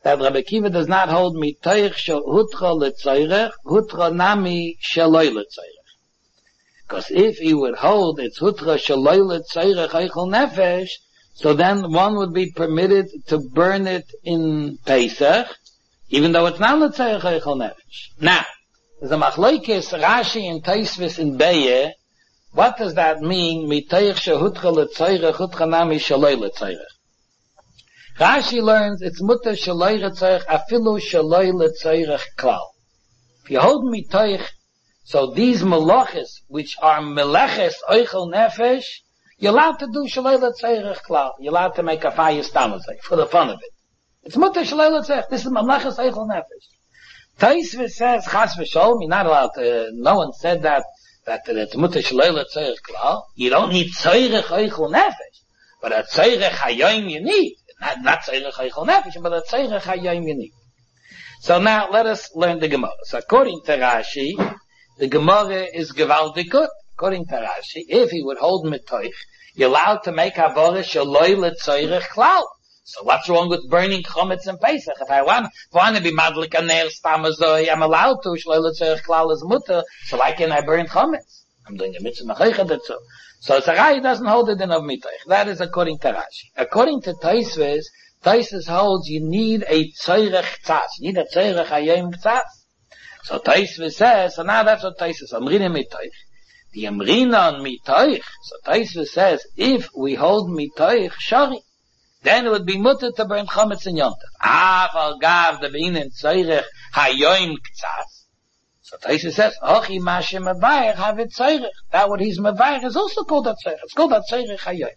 that Rabbi Akiva does not hold mitoich shel hutra letzorech, hutra nami sheloi letzorech. Because if he would hold it's hutra sheloi letzorech eichel nefesh, so then one would be permitted to burn it in Pesach, even though it's not letzorech eichel nefesh. Now, there's a machlokes Rashi and Tosfos in Beye. What does that mean? Mitoich shehutra letzorech, hutra nami sheloi letzorech. Rashi learns it's mutter sheloi letzorech, afilu sheloi letzorech klal. If you hold mitoich, so these melaches, which are melaches oichel nefesh, you're allowed to do sheloi letzorech klal. You're allowed to make a fire stamazay for the fun of it. It's mutter sheloi letzorech. This is melaches oichel nefesh. Tosfos says chas v'sholom, you're not allowed to. No one said that it's mutter sheloi letzorech klal. You don't need tzorech oichel nefesh, but a tzorech hayom you need. Not tzorech oichel nefesh, but a tzorech hayom you need. So now let us learn the Gemara. So according to Rashi, the Gemara is gewaltig good. According to Rashi, if he would hold mitoich, you're allowed to make havara sheloi letzorech klal. So what's wrong with burning chometz and Pesach? If I want to be madlik a ner stamazoi, I'm allowed to, sheloi letzorech klal is mutter, so why can't I burn chometz? I'm doing a mitzvah machaycha so. So Sarai doesn't hold it in of mitoich. That is according to Rashi. According to Tosfos, Tosfos holds you need a tzorech tzas. You need a tzorech hayom tzas. So Tosfos says, so now that's what Tosfos, Amrina mitoich. The Amrina on mitoich. So Tosfos says, if we hold mitoich, shari, then it would be mutter to burn chometz and yontav. Aval gav the beinen tzorech hayom tzas. So Tosfos says, Ochi mashe mevayer have it tzorech. That what he's mevayer is also called a tzorech. It's called a tzorech hayom.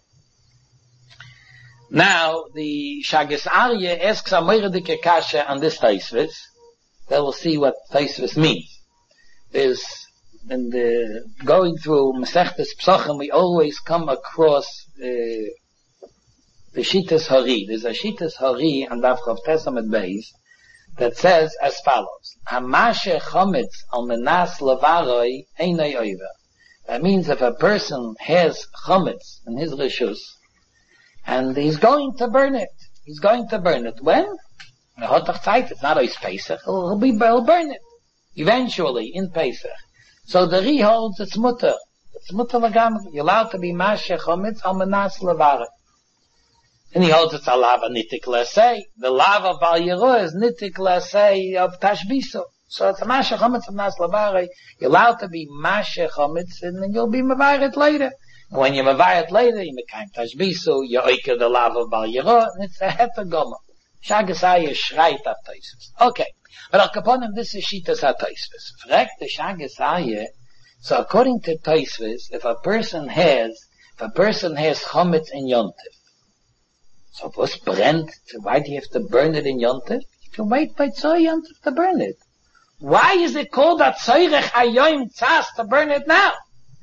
Now, the Shagas Aryeh asks a moiradike kasha on this Tosfos. Then we'll see what Tosfos means. There's, in the, going through Masechtes Psachim, we always come across, the Shitas Hari. There's a Shitas Hari on Daf Chav Tesamet Beis that says as follows: Hamashe chometz al menas levaroi einay oiver. That means if a person has chometz in his rishus and he's going to burn it, when? It's not always Pesach. He'll burn it eventually in Pesach. So the Ri holds it's mutter. It's mutter l'gamri. You're allowed to be mashe chometz al menas levaroi. And he holds it's a lava nitik l'asei. The lava of Al Yeruah is nitik l'asei of Tashbiso. So it's a mashe chometz of nas lavarei. You're allowed to be mashe chometz, and then you'll be mavaret later. And when you mavaret later, you make Tashbiso, you oike the lava of Al Yeruah, and it's a hetagoma. Shagas Aryeh shreit at Tosfos. Okay. But al kaponim, this is shitas at Tosfos. Frek the Shagas Aryeh, so according to Tosfos, if a person has chometz in yontif, so what's brennt? Why do you have to burn it in Yontif? You can wait by Tzoi Yontif to burn it. Why is it called a Tzorech Hayom Tzas to burn it now?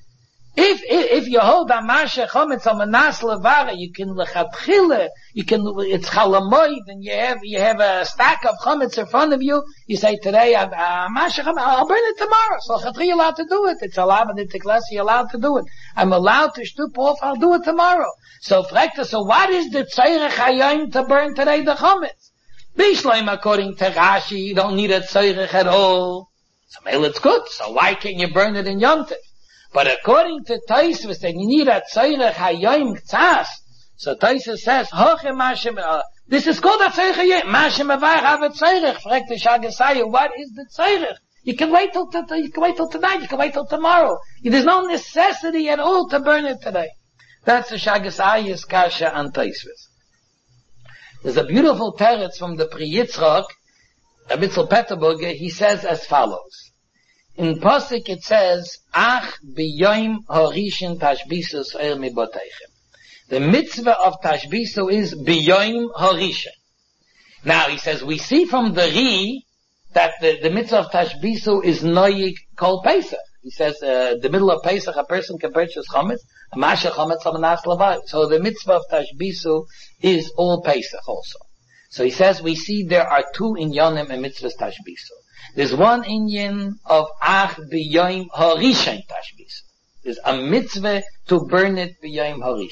If you hold a Mashe Chometz on Manas Levara, you can lechatchile, it's chalamoid, and you have a stack of Chometz in front of you. You say today, Mashe Chometz, I'll burn it tomorrow. So lechatchile, you're allowed to do it. It's allowed, and it's you're allowed to do it. I'm allowed to shtup off. I'll do it tomorrow. So what is the tzorech hayom to burn today the chometz? Bishleim, according to Rashi, you don't need a tzorech at all. So maybe it's good. So why can't you burn it in Yom Tov? But according to Tosfos, then you need a tzorech hayom tzas. So Tosfos says, this is called a tzorech hayom. Mashe mevayer have a tzorech. Frek the Shagas Aryeh, what is the tzorech? You can wait till tonight. You can wait till tomorrow. There's no necessity at all to burn it today. That's the Shagas Aryeh's kasha on Tosfos. There's a beautiful teretz from the Pri Yitzchak, Rabitzel Peterburger. He says as follows. In Pasuk it says, Ach b'yoyim harishin tashbisus er miboteichem. The mitzvah of tashbisu is b'yoyim harishin. Now he says, we see from the Ri that the mitzvah of tashbisu is noyig kol Pesach. He says, the middle of Pesach, a person can purchase chometz, a masha chometz on manas levaroi. So the mitzvah of tashbisu is all Pesach also. So he says, we see there are two inyanim and mitzvahs tashbisu. There's one inyan of ach b'yoyim harishin tashbisu. There's a mitzvah to burn it b'yoyim harishin.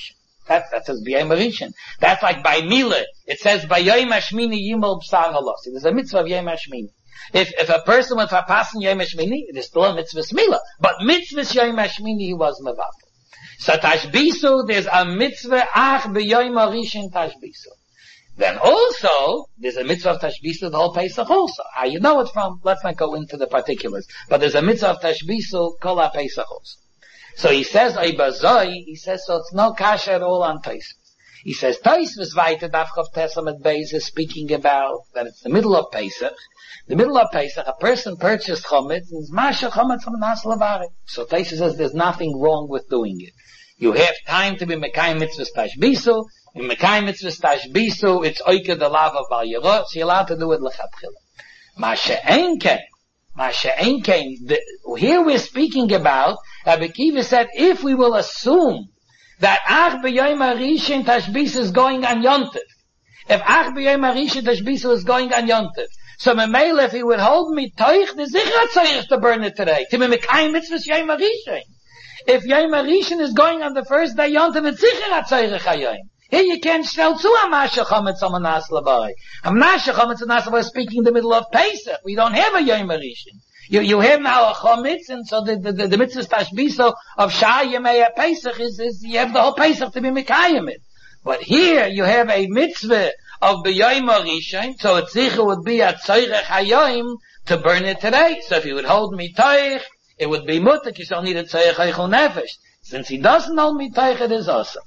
That says B'yom Rishon. That's like by Mila. It says B'yom Hashmini Yimol B'sar Halosi. There's a mitzvah of Yom Hashmini. If a person went for passing Yom Hashmini, it is still a mitzvah Mila. But mitzvah Yom Hashmini, he was Mevatel. So Tashbisu, there's a mitzvah Ach B'yom Rishon Tashbisu. Then also, there's a mitzvah of Tashbisu the whole Pesach also. How you know it from? Let's not go into the particulars. But there's a mitzvah of Tashbisu Kol HaPesach also. So he says, he says, so it's no kasha at all on Tosfos. He says, Tosfos weiter Dafchav Tesamet Beis is speaking about that it's the middle of Pesach. The middle of Pesach, a person purchased chometz, and Masha chometz from Nas Lavari. So Tosfos says there's nothing wrong with doing it. You have time to be Mekayim Mitzvahs Tashbisu. In Mekayim Mitzvahs Tashbisu, it's Oike the Lav of Bal Yerot, so you're allowed to do it L'chatchila. Masha Enkein, here we're speaking about, Rabbi Kiva said, if we will assume that Ach B'yom Rishon Tashbisu is going on Yontif, if Ach B'yom Rishon Tashbisu is going on Yontif, so Memele, if he would hold me Toich, the Zichrat Tzorich to burn it today, to be Mekayim Mitzvahs Yom Rishon. If Yom Rishon is going on the first day Yontif, it's Zichrat Tzorich HaYom. Here you can't tell to Amasha Chometz on Nas Labai. Amasha Chometz on Nas Labai is speaking in the middle of Pesach. We don't have a Yom Rishon. You have now a Chometz, and so the mitzvah Tashbiso of Shah Yemei Pesach is you have the whole Pesach to be Mekayim it. But here you have a mitzvah of the Yom Rishon, so it sicher would be at Tzorech HaYom to burn it today. So if he would hold Mitoich, it would be mutter, you still need a Tzorech HaYchol Nefesh. Since he doesn't hold Mitoich, it is awesome.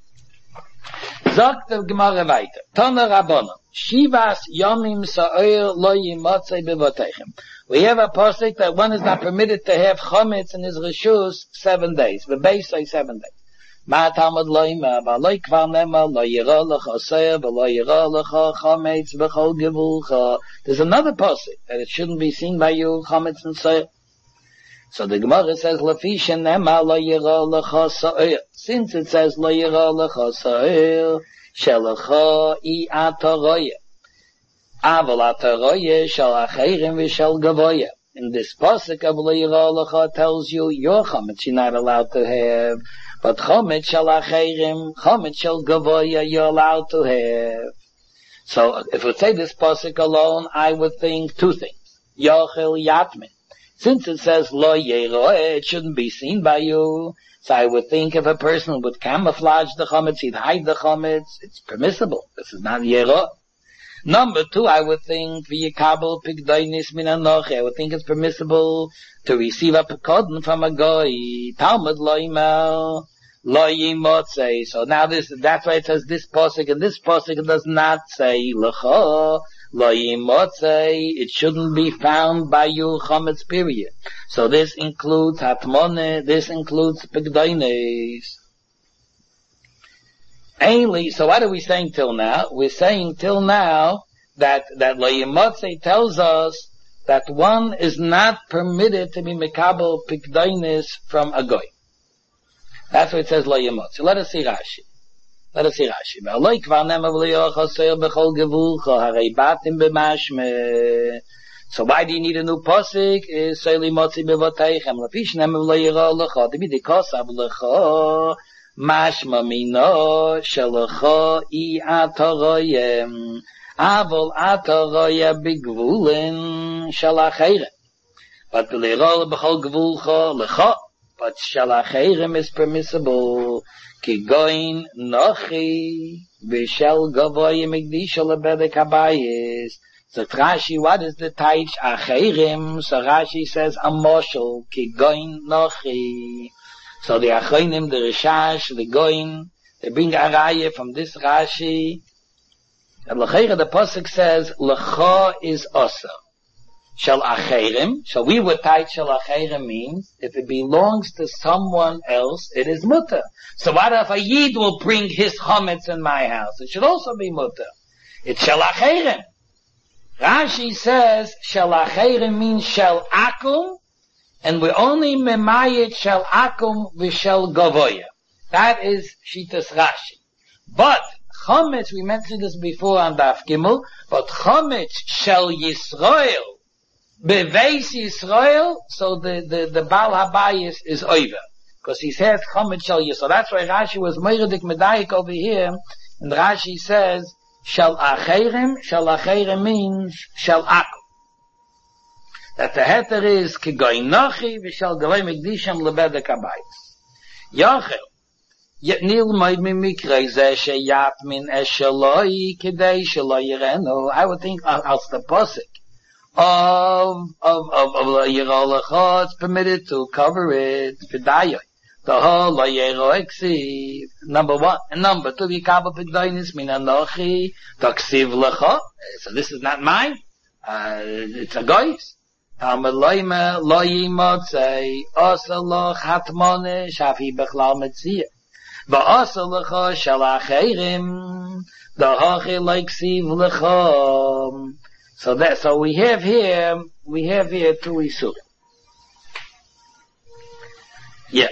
Sagt der Gemara weiter. Tana Rabbanon. Shivas Yomim Sa'ir Lo Yimotzei Bevotechem. We have a pasuk that one is not permitted to have chometz in his reshus 7 days. The base say 7 days. Ma Talmud Lo Yima, Ba Lo Yikvar Nema, Lo Yira Lecha Seir, Ba Lo Yira Lecha Chometz B'chol Gevulcha. There's another pasuk that it shouldn't be seen by you, chometz and seir. So the Gemara says, Lefisha Nema Lo Yira Lecha Seir. Since it says Lo Yira Lecha Seir, Shelecha I Ataroya. Aval Ataroya Shel Acherim V'Shel Gavoya. In this pasuk of Lo Yira Lecha tells you your chometz you're not allowed to have, but chometz Shel Acherim, chometz Shel Gavoya you're allowed to have. So if we say this pasuk alone, I would think 2 things. Yochel Yatmin. Since it says Lo Yira, it shouldn't be seen by you. So I would think if a person would camouflage the chometz, he'd hide the chometz, it's permissible. This is not Yera. Number 2, I would think v'yikabel pigdoinis min anochi. I would think it's permissible to receive a pekodin from a goy. Talmud lo yimel, lo yimotzei. So now that's why it says this pasuk, and this pasuk does not say lecha. Lo yimotzei, it shouldn't be found by you, chometz, period. So this includes hatmone, this includes pigdoines. Ainly, so what are we saying till now? We're saying till now that lo yimotzei tells us that one is not permitted to be mekabel pigdoines from a goy. That's what it says lo yimotzei. Let us see Rashi. Ve'aloi kvar nema v'liyoch hasoyer b'chol gevulcha harei batim b'mashme. So why do you need a new posik? Is soili motzi b'voteichem. Lafish nema v'loyira lecha. Debi dikosav lecha. Mashma mino shelecha I atoroyem. Avol atoroya b'gvulin shalacheirem. But v'liyira b'chol gevulcha lecha. But shalacheirem is permissible. Ki goin nochi v'shel gavoy migdisha lebedek habayis. So Rashi, what is the taich acherim? So Rashi says a moshel ki goin nochi. So the achoinim, the Rishash, the goin, they bring a raya from this Rashi. And l'cheira the pasuk says lecha is osa. Shel acherim. So we would type shel acherim means if it belongs to someone else, it is mutter. So what if a yid will bring his chometz in my house? It should also be mutter. It's shel acherim. Rashi says shel acherim means shel akum, and we only memayit shel akum v'shel gavoya. That is shitas Rashi. But chometz, we mentioned this before on Daf Gimel, but chometz shel Yisrael, beveis Yisrael, so the Baal Habayis is over. because he says Chomet Shal Yisrael. That's why Rashi was Meiradik Medayik over here, and Rashi says Shal Acherim means Shal Akum. That the heter is Kigoy Nochi v'Shal Gavay Megdisham Lebedek Habayis. Yochel Yetnil Moed Mimikrei Zeh Sheyat Min Esheloi Kidei Shelo Yirenu. I would think as the posik of Yerol it's permitted to cover it Fidayoy. The whole Eksi, number one. And number two, Yikabel Pigdoinis Min Anochi Taksiv Lecha. So this is not mine. It's a guy's. Talmud Loime Lo Yimotzei Osa Loch Hatmone Shafi Bechlal Metzia. Va'osa Lecha Shel Acherim the Hochi Leiksiv Lecha. So we have here two Isurim. Yeah.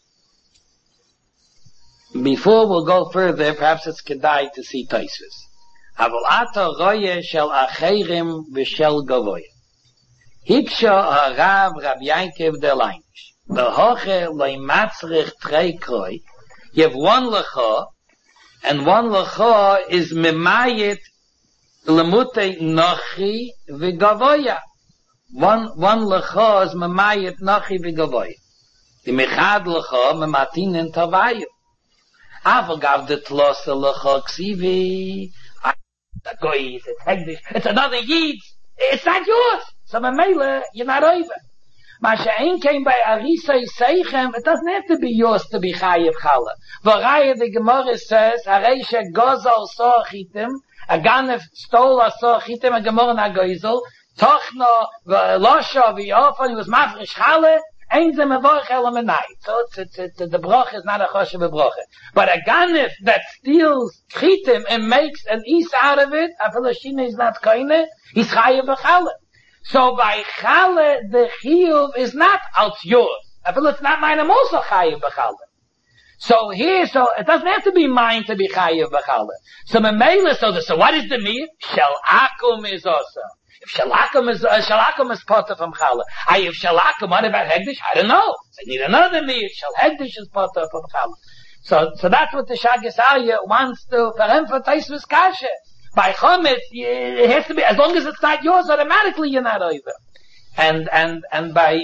Before we'll go further, perhaps it's kedai to see Tosfos. Aval ata roye shel acherim v'shel gavoya. Hiksha harav Rab Yankov der Leinish. Behoche loy matzrich trei kroi. You have one lecha, and one lecha is memayit lemute nochi v'gavoya. One lecha is memayit nochi v'gavoya. The mechad lecha mematinin tavayu. Avagav the tlosa lecha ksivi. The goy, it's another yid. It's not yours. So Mamela, you're not over. Masha'in came by Arisa Seichem, it doesn't have to be yours to be Chayev Chala. V'raya the Gemara says, Hareisha Gozal Sochitim, a Ganef stole a Sochitim, a Gemara Nagoizel, Tochno, V'losha, V'yofan, he was Mafresh Chala, Ein ze mevorch elemenai. So the broch is not a choshev broch. But a ganef that steals chitim and makes an is out of it, a Philistine is not koine, he's chayev b'chale. So by chale, the chiyuv is not out yours. I feel it's not mine, I'm also chayev b'chale. So here, it doesn't have to be mine to be chayev b'chale. So what is the mir? Shel akum is also. If shalakum is part of Chala. If shalakum, what about Hegdish? I don't know. I need another meat. Shal Hegdish is part of Chala. So that's what the Shagas Arya wants to, for him, for Tosfos Kasha. By Chometz, it has to be, as long as it's not yours, automatically you're not over. And by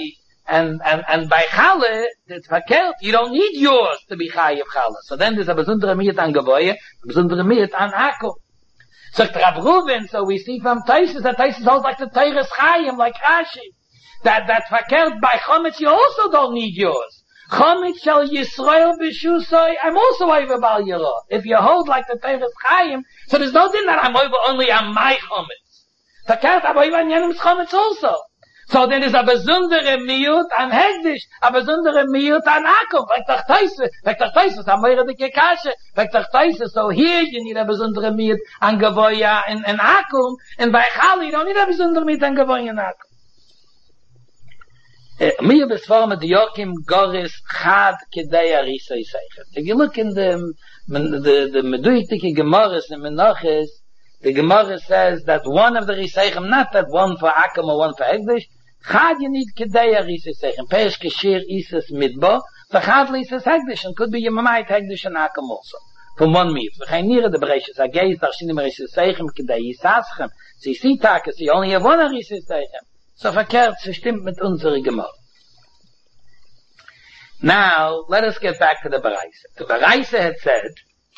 Chala, it's verkehrt. You don't need yours to be Chayev Chala. So then there's a besondere Miet an Gavoye, a besondere Miet an Akum. So Rab Reuven, so we see from Tosfos that Tosfos holds like the Teires Chaim, like Rashi. That's verkehrt by Chometz, you also don't need yours. Chometz shel Yisrael b'shusoi, I'm also over Bal Yirah. If you hold like the Teires Chaim, so there's no din that I'm over only on my Chometz. Verkehrt, I'm over on Yenim's Chometz also. So then there's a besondere Miyut an Hegdish, a besondere Miyut an Akum, like the Tosfos, am Meire de Kekashe, like the Tosfos, so here you need a besondere Miyut an Gavoya and Akum, and by Chali you don't need a besondere Miyut an Gavoya and Akum. Mir besvarme de Yokim Goris Chad Kedei Arisa Yisaychem. If you look in the Meduitike Gemaris and Menachis, the Gemara says that one of the Risaychem, not that one for Akum or one for Hegdish, Chad you need Kedei Risaychem. Perish Keshir Isis Midbo, for Chad Lisas Hegdish, and could be Yemamayit Hegdish and Akum also. From one meat. V'chein nira de Bereishis Hageis, Darshinim Risaychem, Kedei Yisaschem. Sie see Takas, you only have one Risaychem. So verkehrt, sie stimmt mit unserer Gemara. Now, let us get back to the Baraisa. The Baraisa had said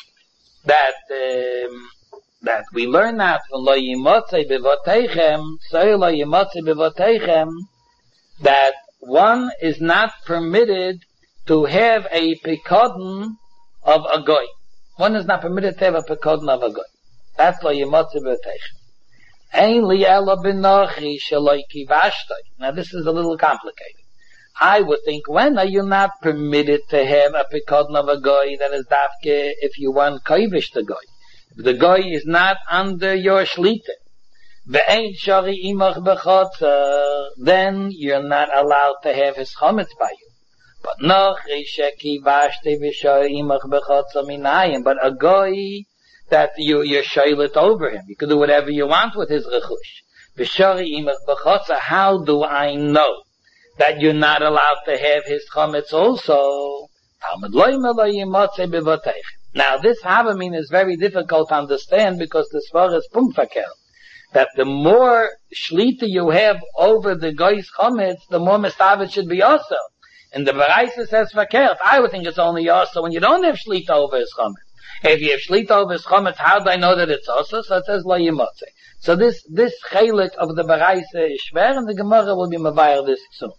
that we learn that from Lo Yimotzei B'Voteichem, so Lo Yimotzei B'Voteichem, that one is not permitted to have a pekodon of a goy. One is not permitted to have a pekodon of a goy. That's Lo Yimotzei B'Voteichem. Ein li elo b'nochi sheloi kivashtoi. Now this is a little complicated. I would think, when are you not permitted to have a pekodon of a goy that is dafke if you want koivish the goy? If the goy is not under your shlita, ve'ein shari imach b'chotzer, then you're not allowed to have his chometz by you. But nochi shekivashtoi v'shari imach b'chotzer minayim, but a goy that you're shaylet over him. You can do whatever you want with his rechush. V'shari imach b'chotzer, how do I know that you're not allowed to have his chametz also. Now this Havamin is very difficult to understand because the Svar is Pumfakel. That the more shlita you have over the guy's chametz, the more mistavet should be also. And the Baraisa says fakert. I would think it's only also when you don't have shlita over his chametz. If you have shlita over his chametz, how do I know that it's also? So it says lo yimotze. So this chelik of the Baraisa is schwer, and the Gemara will be mavayar this soon.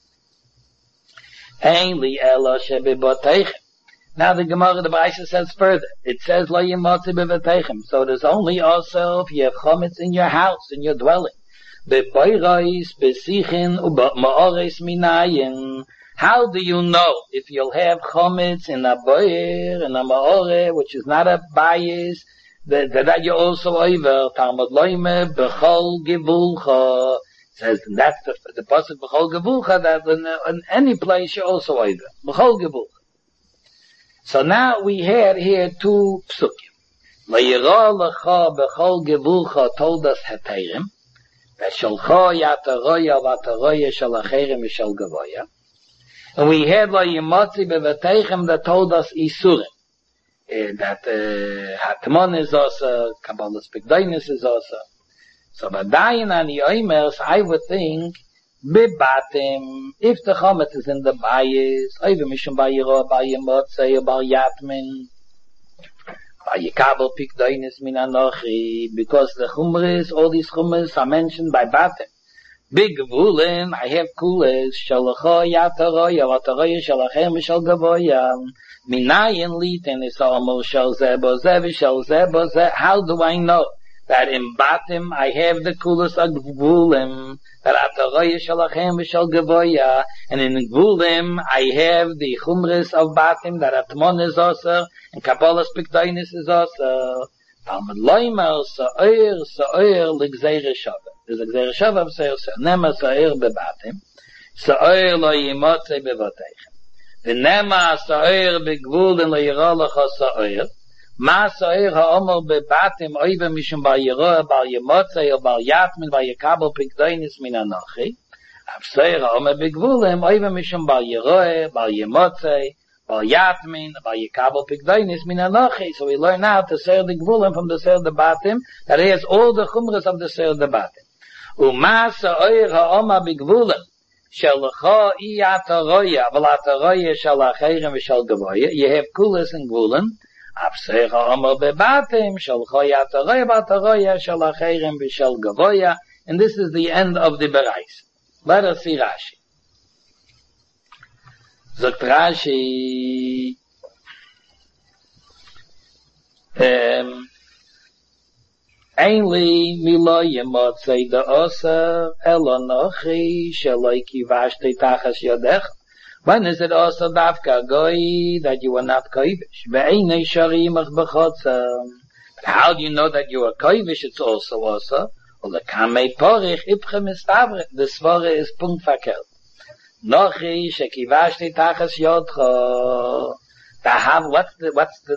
Ainli elo shebebateichem. Now the Gemara, the Baraisa says further. It says lo yimotze bebateichem. So there's only also if you have chametz in your house, in your dwelling. Bebayrais, besichin, uba'ma'ores minayin. How do you know if you'll have chometz in a boyer, in a ma'ore, which is not a bias, that you also over, Talmud loime, bechol gevulcha, says that's the pasuk bechol gevulcha, that in any place you also over, bechol gevulcha. So now we had here two psukim. La'yira lecha bechol gevulcha told us heterim, v'sholcha yataroya v'ataroya shel acherim v'shel gavoya. And we had la yimotzi bevateichem that told us isurim. That hatmon is also, Kabbalah's Pekdainis is also. So badayin ani oimers, I would think, bebatim, if the chomet is in the bayis, oive mishum bayiro, bayimotzi, bayatmin, bayikabel Pekdainis min anochi, because the chumris, all these chumris are mentioned by batim. Big Gvulin, I have kules, Shalacha Yataroya, Vataroya, Shalachem, Shal Gavoya, Minayin Liten, is almost Shal Zebo Zev, Shal Zebo Zev. How do I know that in Batim I have the kules of Gvulim, that Ataroya, Shalachem, Shal Gavoya, and in Gvulim I have the Chumris of Batim, that Atmon is also, and Kabbalah's Pekdainis is also. Talmud Loimer, Sa'ir, L'Gzeire Shavah. There's a Gzeire Shavah of Sa'ir, Nema Sa'ir bebatim, Sa'ir lo yimotze bevateichem. V'nema Sa'ir begvulin lo yira lecha Sa'ir, Ma Sa'ir ha'omer bebatim, oive mishum bar yira, bar yimotze, o bar yatmin, bar yikabel Pekdainis min anochi, Av Sa'ir ha'omer begvulin, oive mishum bar yira, bar yimotze, bar yatmin, bar yikabel Pekdainis min anochi. So we learn now to say the gvulim from the Seir the Batim, that he has all the chumras of the Seir the Batim. Uma Sa'ir ha'oma begvulim, shelecha iyataroya, v'lataroya shel acherim v'shel gavoya. You have kulas and gvulim. Av Sa'ir ha'oma bebatim, shelecha iyataroya, v'lataroya shel acherim v'shel gavoya. And this is the end of the Berais. Let us see Rashi. Zogt Rashi, Ainli milo yemotzei da osa elonochi sheloi kivashte tachas yodech. When is it also dafka goy that you are not koivish? Ve'einei sharimach b'chotza. How do you know that you are koivish? It's also. Well, the kamei porich ipche mistavre. The svara is punkt verkehrt. Nochi shekivashte tachas yodcha. What's the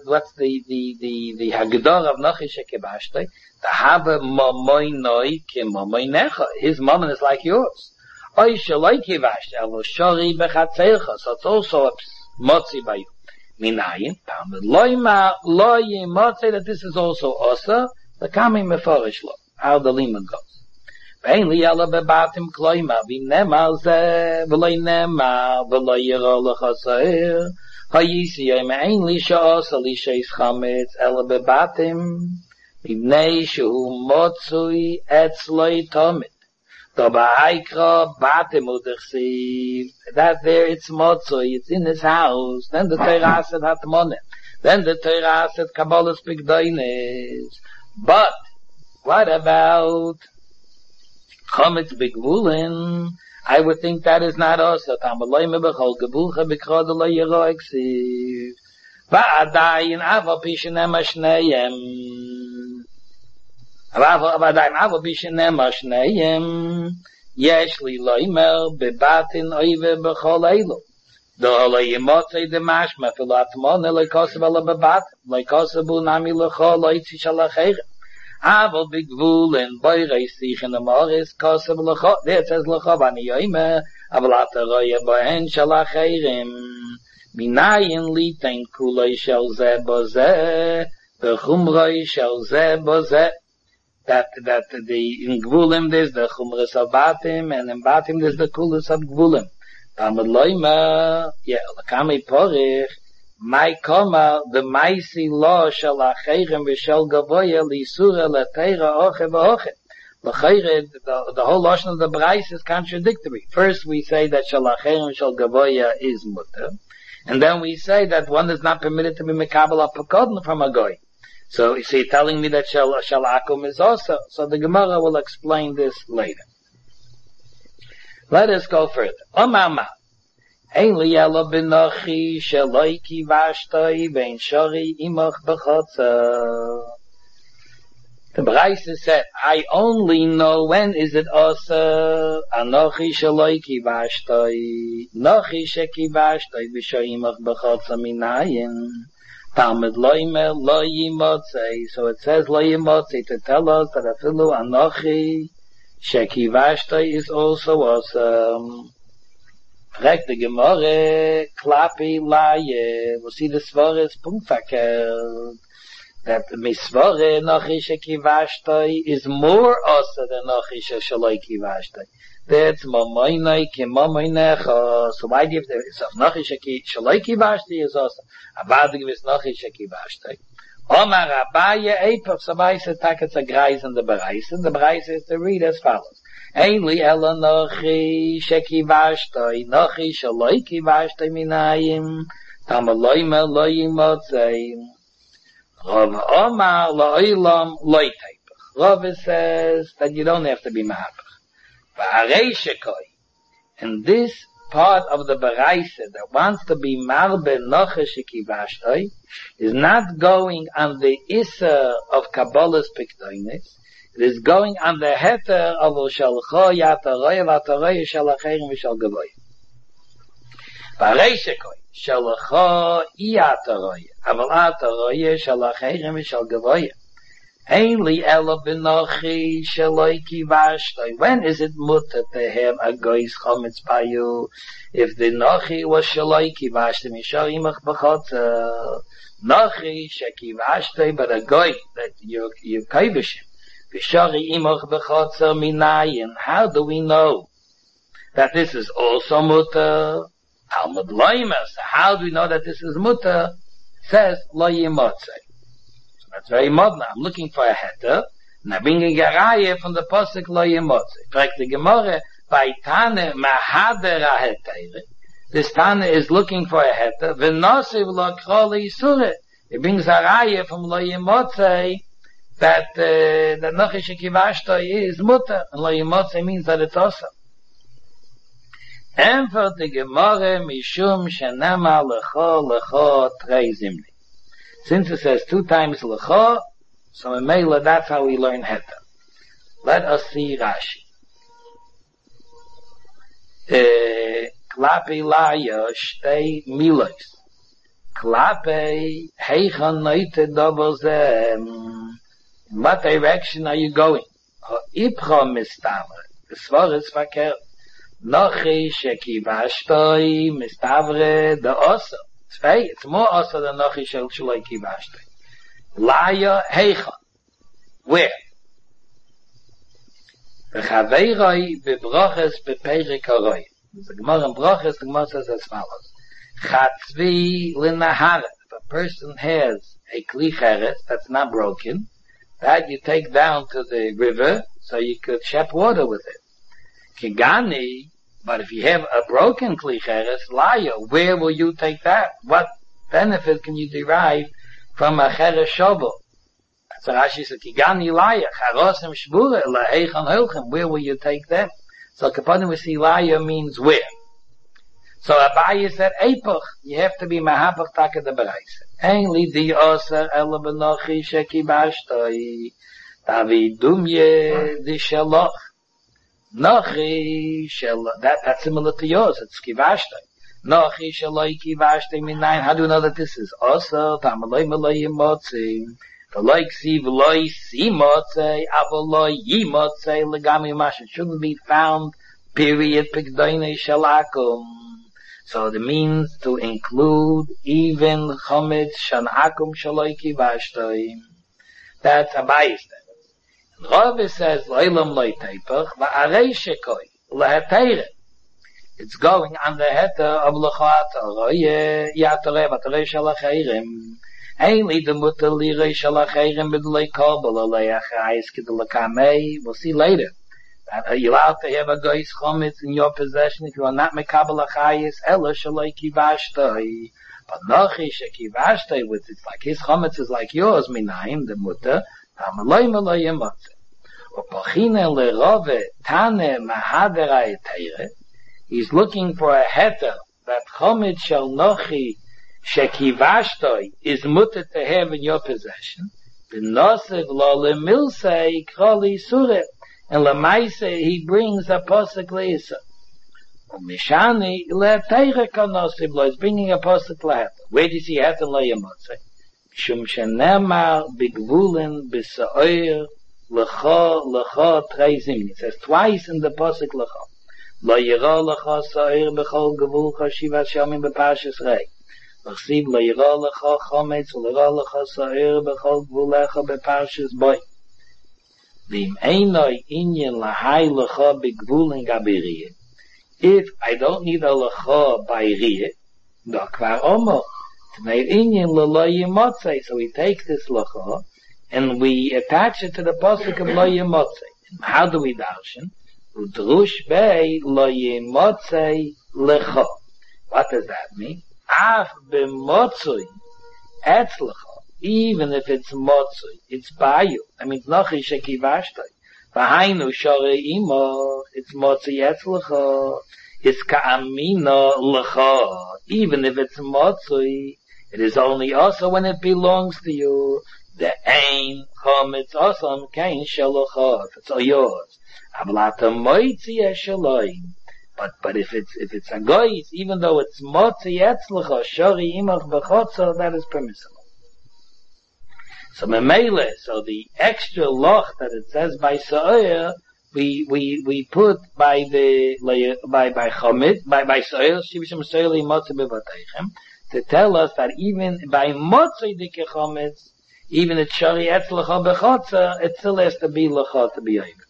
Haggadah of Nochi shekivashte? Tahava mamoinoi ke mamoinecha. His mammon is like yours. Oy shaloi kivashte alo shori bechatzecha. So it's also a motzi by you. Minayin tamid loima loyi motzi, that this is also osa. The kami meforish lo. How the limud goes. Ainli ala bebatim kloima v'nema ze v'loy nema v'loy yira l'chasair hayisi yom ainli sha'asa li sheis chametz ala bebatim v'nei shehu motzui etzloi tomit Toba haikra batim udechsiv, that there it's motzui, it's in his house. Then the Torah said hatmonet. Then the Torah said Kabbalah's Pekdainis. But what about Chometz Begvulin? I would think that is not also. Tamaloi mebechol gebulcha bekrod lo yero eksiv. Va'adayin avo pishenem ashneyem. Va'adayin avo pishenem ashneyem. Yesh li loimer bebatin oive bechol eilu. Do lo yimotzei de mashma filatmon lo kosev ala bebatin. Lo kosev bu nami lecho lo itzi shalacheirem. Aval bigvul and boyrei sich in the moris kosev lecha. There it says lecha bani yoime. Aval ataroya bohen shalachirim. Minayin litain kulei shel ze boze. Bechumroi shel ze boze. That in gvulim there's the chumras of batim, and in batim there's the kulas of gvulim. Tamad loima, lakami porich. My koma, the maisi law shall acheirem v'shel gavoya l'isura l'teira oche v'oche. The whole lashon of the Brais is contradictory. First we say that shall acheirem v'shel gavoya is mutter, and then we say that one is not permitted to be mekabel apakodn from a goy. So you see, telling me that shall akum is also. So the Gemara will explain this later. Let us go further. Omama. Ein li elo benochi sheloi kivashtoi vein shori imach bechotza. The Braisa said, I only know when is it also anochi sheloi kivashtoi nochi shekivashtoi v'shoi imach bechotza minayin talmud loime lo yimotzei. So it says lo yimotzei to tell us that afilu anochi shekivashtoi is also awesome. Fragt the Gemara, klapi laie, wo sie das Svore ist punktverkehrt, that the misvore nochishe kivashtoi is more also than nochishe shaloi kivashtoi. That's momoinoi ke momoinecha. So why do you have to say nochishe shaloi kivashtoi is also abadig vis nochishe kivashtoi. Omar Abaye Eipach, so I said it's a Greis in the Bereis, and the Bereis is to read as follows. Einli ela nochi shekivashtoi, nochi shaloi kivashtoi minayim, tamaloime loyim motzei. Rav Omar lo'ilam loy teipach. Rav says that you don't have to be mahapach. V'arei shekoi. And this part of the Beraisa that wants to be marbe noche shekivashtoi is not going on the Issa of Kabbalah's Piktoinis. It is going on the heter of Shalcho Yataroya Vataroya Shalachirim V'Shal Gavoya. V'arei shekoi Shalcho Yataroya Aval Ataroya Shalachirim V'Shal Gavoya. Einli ela benochi shaloi kivashtoi. When is it mutter to have a goy's chometz by you? If the nochi was shaloi kivashtoi, mishor imach b'chotza. Nochi shekivashtoi, but a goy that you kaivish him. V'shori imach b'chotza minayin. How do we know that this is also mutter? Talmud loimer. So how do we know that this is mutter? Says lo yimotzei. That's very modern. I'm looking for a heter, and I'm bringing a raya from the Pasuk lo yimotzei. Fragt the Gemara, by Tane mahader ha-hetere. This Tane is looking for a heter, v'nosiv lo kro l'yisure. It brings a raya from lo yimotzei, that nochi shekivashtoi is mutter, and lo yimotzei means that it's awesome. And for the Gemara, mishum shenama lecho trei zimni. Since it says 2 times lecha, so in Mela that's how we learn Heta. Let us see Rashi. Klape laya shtei milos. Klape heichan noite dobozem. In what direction are you going? Ipcha mistaver. The svar is verkehrt. Nochi shekivashtoi mistavre de osa. It's more also than nochi shel shaloi kivashtoi. Laya heichan. Where? V'chaveiroi b'broches b'peirik haroi. The Gemara in Broches, the Gemara says as follows. Chatzvi l'naharet. If a person has a kli cheres that's not broken, that you take down to the river so you could shep water with it. Kigani, but if you have a broken kli cheres, laya, where will you take that? What benefit can you derive from a cheres shovel? So Rashi said, Kigani laya, charosim shbura, la'eichan holchem, where will you take them? So Kapadim we see laya means where. So Abaye said, Eipach, you have to be mahapach taka de bereise. Einli di oser ela benochi shekibashtoi, tavi dumye di shaloch. Nochi shel, that's similar to yours, it's kivashtoi. Nochi shaloi kivashtoi minayin. How do you know that this is oser? Tamaloi maloi yimotzi. Like siv loy simotze, avoloy yimotze legami mash. It shouldn't be found. Period. Pekdoine shalakum. So it means to include even chometz shanakum shaloy kivashtoim. That's a bias. Rav says loilam loy teipach va'arei shekoi leheteire. It's going on the heter of l'chatara yatarei v'atarei shalacheirim. Ainly the mutter lirei shalacheirim b'dlei kabbalah le'achayis k'd'lekamei. We'll see later. That you're allowed to have a goy's chometz in your possession if you are not mekabel achayis ela shaloi kivashtoi. But nochi shekivashtoi, which it's like his chometz is like yours, minaim the mutter. Amaloi maloi yemotze. U'pochine le'rove tane mahaderai teire. He's looking for a heter that chometz shel nochi shekivashtoi is mutter to have in your possession. B'nosev lo lemilsei kroli sureh. And Lamaise, he brings a posuk leisa. Mishani le'teire kanosib lo. He's bringing a posuk le'heter. Where do you see heter lo yemotze? Shum shenemar bigvulin b'sa'oir l'cha treizim. It says twice in the posuk l'cha. Lo yira l'cha sa'oir b'chol gevul chashivat shamim b'parshas rei. L'chsiv lo yira l'cha chometz l'yira l'cha sa'oir b'chol gvulecha b'parshas boi. If I don't need a lecha by riyah, so we take this lecha and we attach it to the pasuk of lo yemotze. How do we darshan? Udrush bei lo yemotze lecha. What does that mean? Af b'motzui etz lecha. Even if it's motzui, it's bayu. I mean, it's nochi shekivashtoi. V'hainu shorei imo, it's motzui etzlecha. It's ka'amina lecha. Even if it's motzui, it is only also when it belongs to you. The ain chometz also kain shalocha. It's all yours. Ablata moitzi eshaloi. But if it's a goyis, even though it's motzui etzlecha, shorei imach b'chotza, that is permissible. So memele, so the extra loch that it says by Sa'ir, we put by Chomit, by Sa'ir, Shivishim Sa'ir Motze Bevateichem, to tell us that even by Motze Dike Chometz, even at Shari Etzlecha Bechotza, it still has to be Lecha to be able.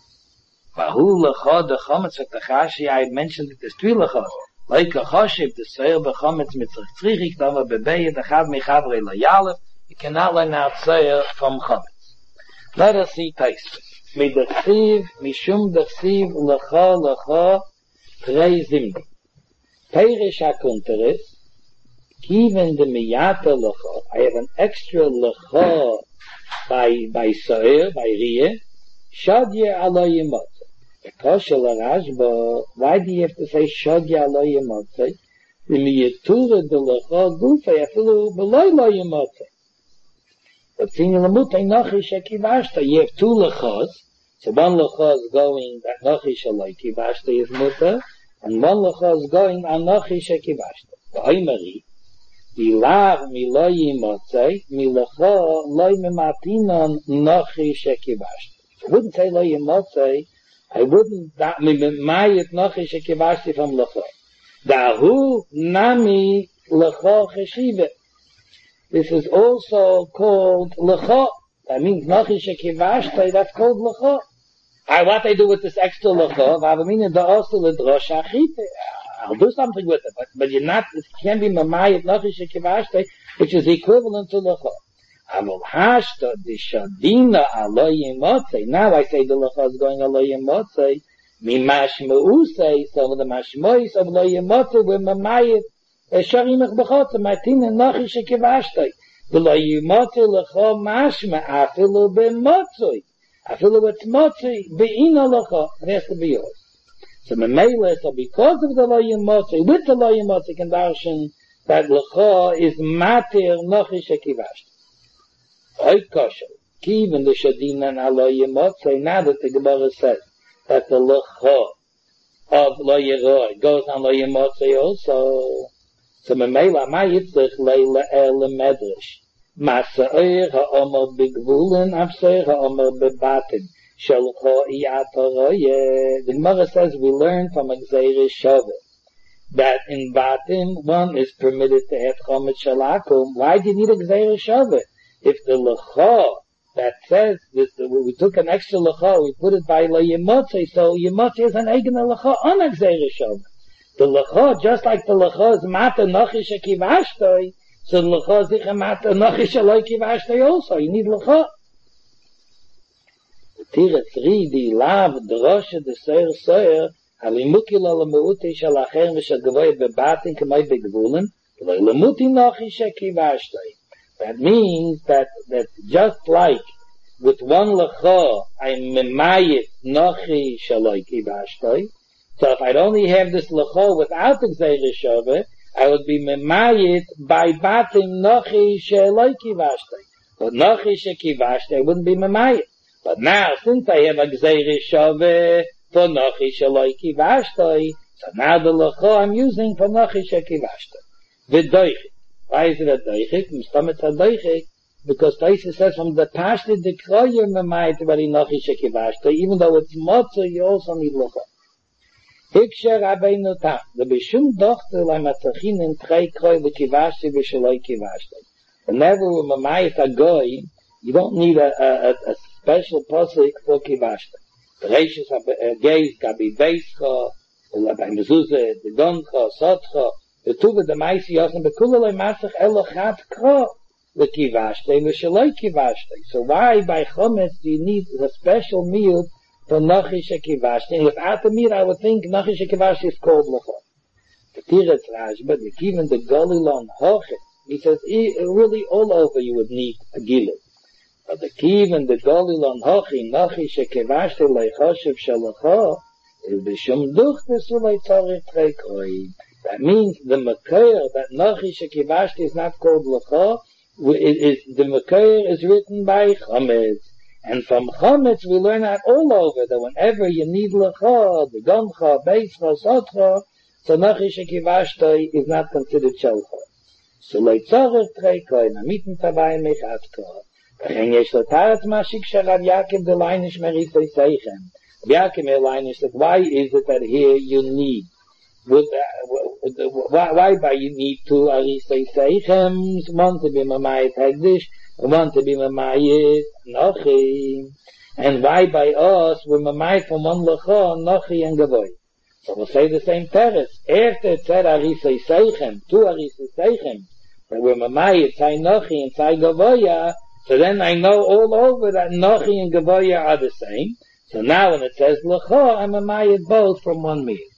Vahu Lecha the Chometz at the Chashi, I had mentioned that there's three Lechas. Like a Choshev, the Sa'ir Bechometz Mitzrich Tzrichik, Dava Bebeye, the Chav Mechavre Layalef. You cannot learn out Sa'ir from Chometz. Let us see Taisvis. Midachsiv, Mishum Dachsiv, Lecha, Trei Zimni. Peirish HaKunteris, Kiven de Miyata Lecha. I have an extra Lecha by Sa'ir, by Riyah. Shadya Alo Yemotze. Ekoshel Arashba, why do you have to say Shadya Alo Yemotze? The Miyatura de Lecha Gufay, Afilu Beloi Lo Yemotze. But seeing in the mutai nochi shekivashta, you have two lechos. So one lecha is going that nochi shaloi kivashta is muta, and one lecha is going on nochi shekivashta. V'oimeri, ilav mi lo yimotzei, mi lecha lo mematinon nochi shekivashta. If I wouldn't say lo yimotzei, I wouldn't mayit nochi shekivashta from lecha. Dahu nami lecha cheshivet. This is also called lecha. That means nochi shekivashta, that's called lecha. What I do with this extra lecha, v'avamina da'osu l'drosh achite. I'll do something with it, but you're not, it can't be mamayit nochi shekivashta, which is equivalent to lecha. Avol hashta d'shadina alo yemotze. Now I say the lecha is going alo yemotze. Mimashme'usei, some of the mashmois of lo yemotze were mamayit. Sharimach b'chotza, Martina nochi shekivashtoi. V'lo yimotze lecha mashma, afilu b'motzoi. Afilu it's motzoi, be'ina lecha. It has to be yours. So memele, so because of the lo yimotze, with the lo yimotze, can darshan that lecha is matir nochi shekivashtoi. Oy kosher. Even the shadina and lo yimotze, now that the Gemara says that the lecha of lo yiroi goes on lo yimotze also. So memela ma yitzich leila el medrash Masa'ir ha'omer b'gvulin, Afsa'ir ha'omer b'batin. Shalcha iyatoroye. The Gemara says we learn from Gzeirah Shaveh that in Batim one is permitted to have Chomet Shalakum. Why do you need a Gzeirah Shaveh? If the Lecha that says that we took an extra Lecha, we put it by La Yemotze, so Yemotze is an Eigen Lecha on a Gzeirah Shaveh. The Lecha, just like the Lecha is Mata Nachish Kivashtoi, so the Lecha is Zicha Mata Nachish Aloi Kivashtoi also. You need Lecha. Tiret Ridi Lav Droshe de Seir Seir Halimukil Alamuti Shalacher V'Shagavoy Bebatin Kamay Begvulim Lamuti Nachish Kivashtoi. That means that just like with one Lecha I'm Memayit Nachish Aloi Kivashtoi. So if I'd only have this Lecha without the Gzeirah Shaveh, I would be Memayit by Batim Nachish Aloi Kivashtoi. But Nachish Kivashtoi wouldn't be Memayit. But now, since I have a Gzeirah Shaveh for Nachish Aloi Kivashtoi, so now the Lecha I'm using for Nachish Kivashtoi. V'doichik. Why is it a doichik? It's a doichik because Taisa says from the Pashti Dekroyer Memayit Bari Nachish Kivashtoi, even though it's Motza, you also need Lecha. Hiksher Rabbeinu Tam. The Bishum Dochter Lamatzachin in Trei Kroi V'Kivashti V'Shaloi Kivashtoi. Whenever we're Memayit a Goy, you don't need a special posik for Kivashtoi. The Reishis Geis Gabi Beischa, By Mezuzah, the Goncha, Sotcha, the Tuva, the Maisi Yosem, Bekulale Masach Elochat Kro, the Kivashtoi, V'Shaloi Kivashtoi. So why by Chometz do you need a special meal for Nachish Kivashtoi? Without the meal, I would think Nachish Kivashtoi is called Lecha. The Tiretz Rashba, the Kivan, the Golilon Hoche, he says, really all over you would need a Gilut. But the Kivan, the Golilon Hoche, Nachish Kivashtoi, Leichoshev Shalacha, is Bishum Duchte Sulei Tzorich Treikoi. That means the Makir, that Nachish Kivashtoi is not called Lecha, the Makir is written by Chometz. And from Chometz we learn that all over, that whenever you need Lecha, the Goncha, Beischa, Sotcha, so Nachish Kivashtoi is not considered Shalcha. So Leitzorich Treikoi, Namiten Tavai Mechatzko. V'chen yesh l'taretz mashik sherav Yaakov the Leinish Merisei Seichem. Yaakov Leinish said, why is it that here you need? Why by you need two Arisei Seichems? One to be Mamayit Hegdish, and one to be Mamayit Nochi. And why by us we're Mamayit from one Lecha, Nochi and Gavoy? So we'll say the same teretz. After it said Arisei Seichem, two Arisei Seichem, that we're Mamayit, Tzai Nochi and Tzai Gavoya, so then I know all over that Nochi and Gavoya are the same. So now when it says Lecha, I'm Mamayit both from one meal.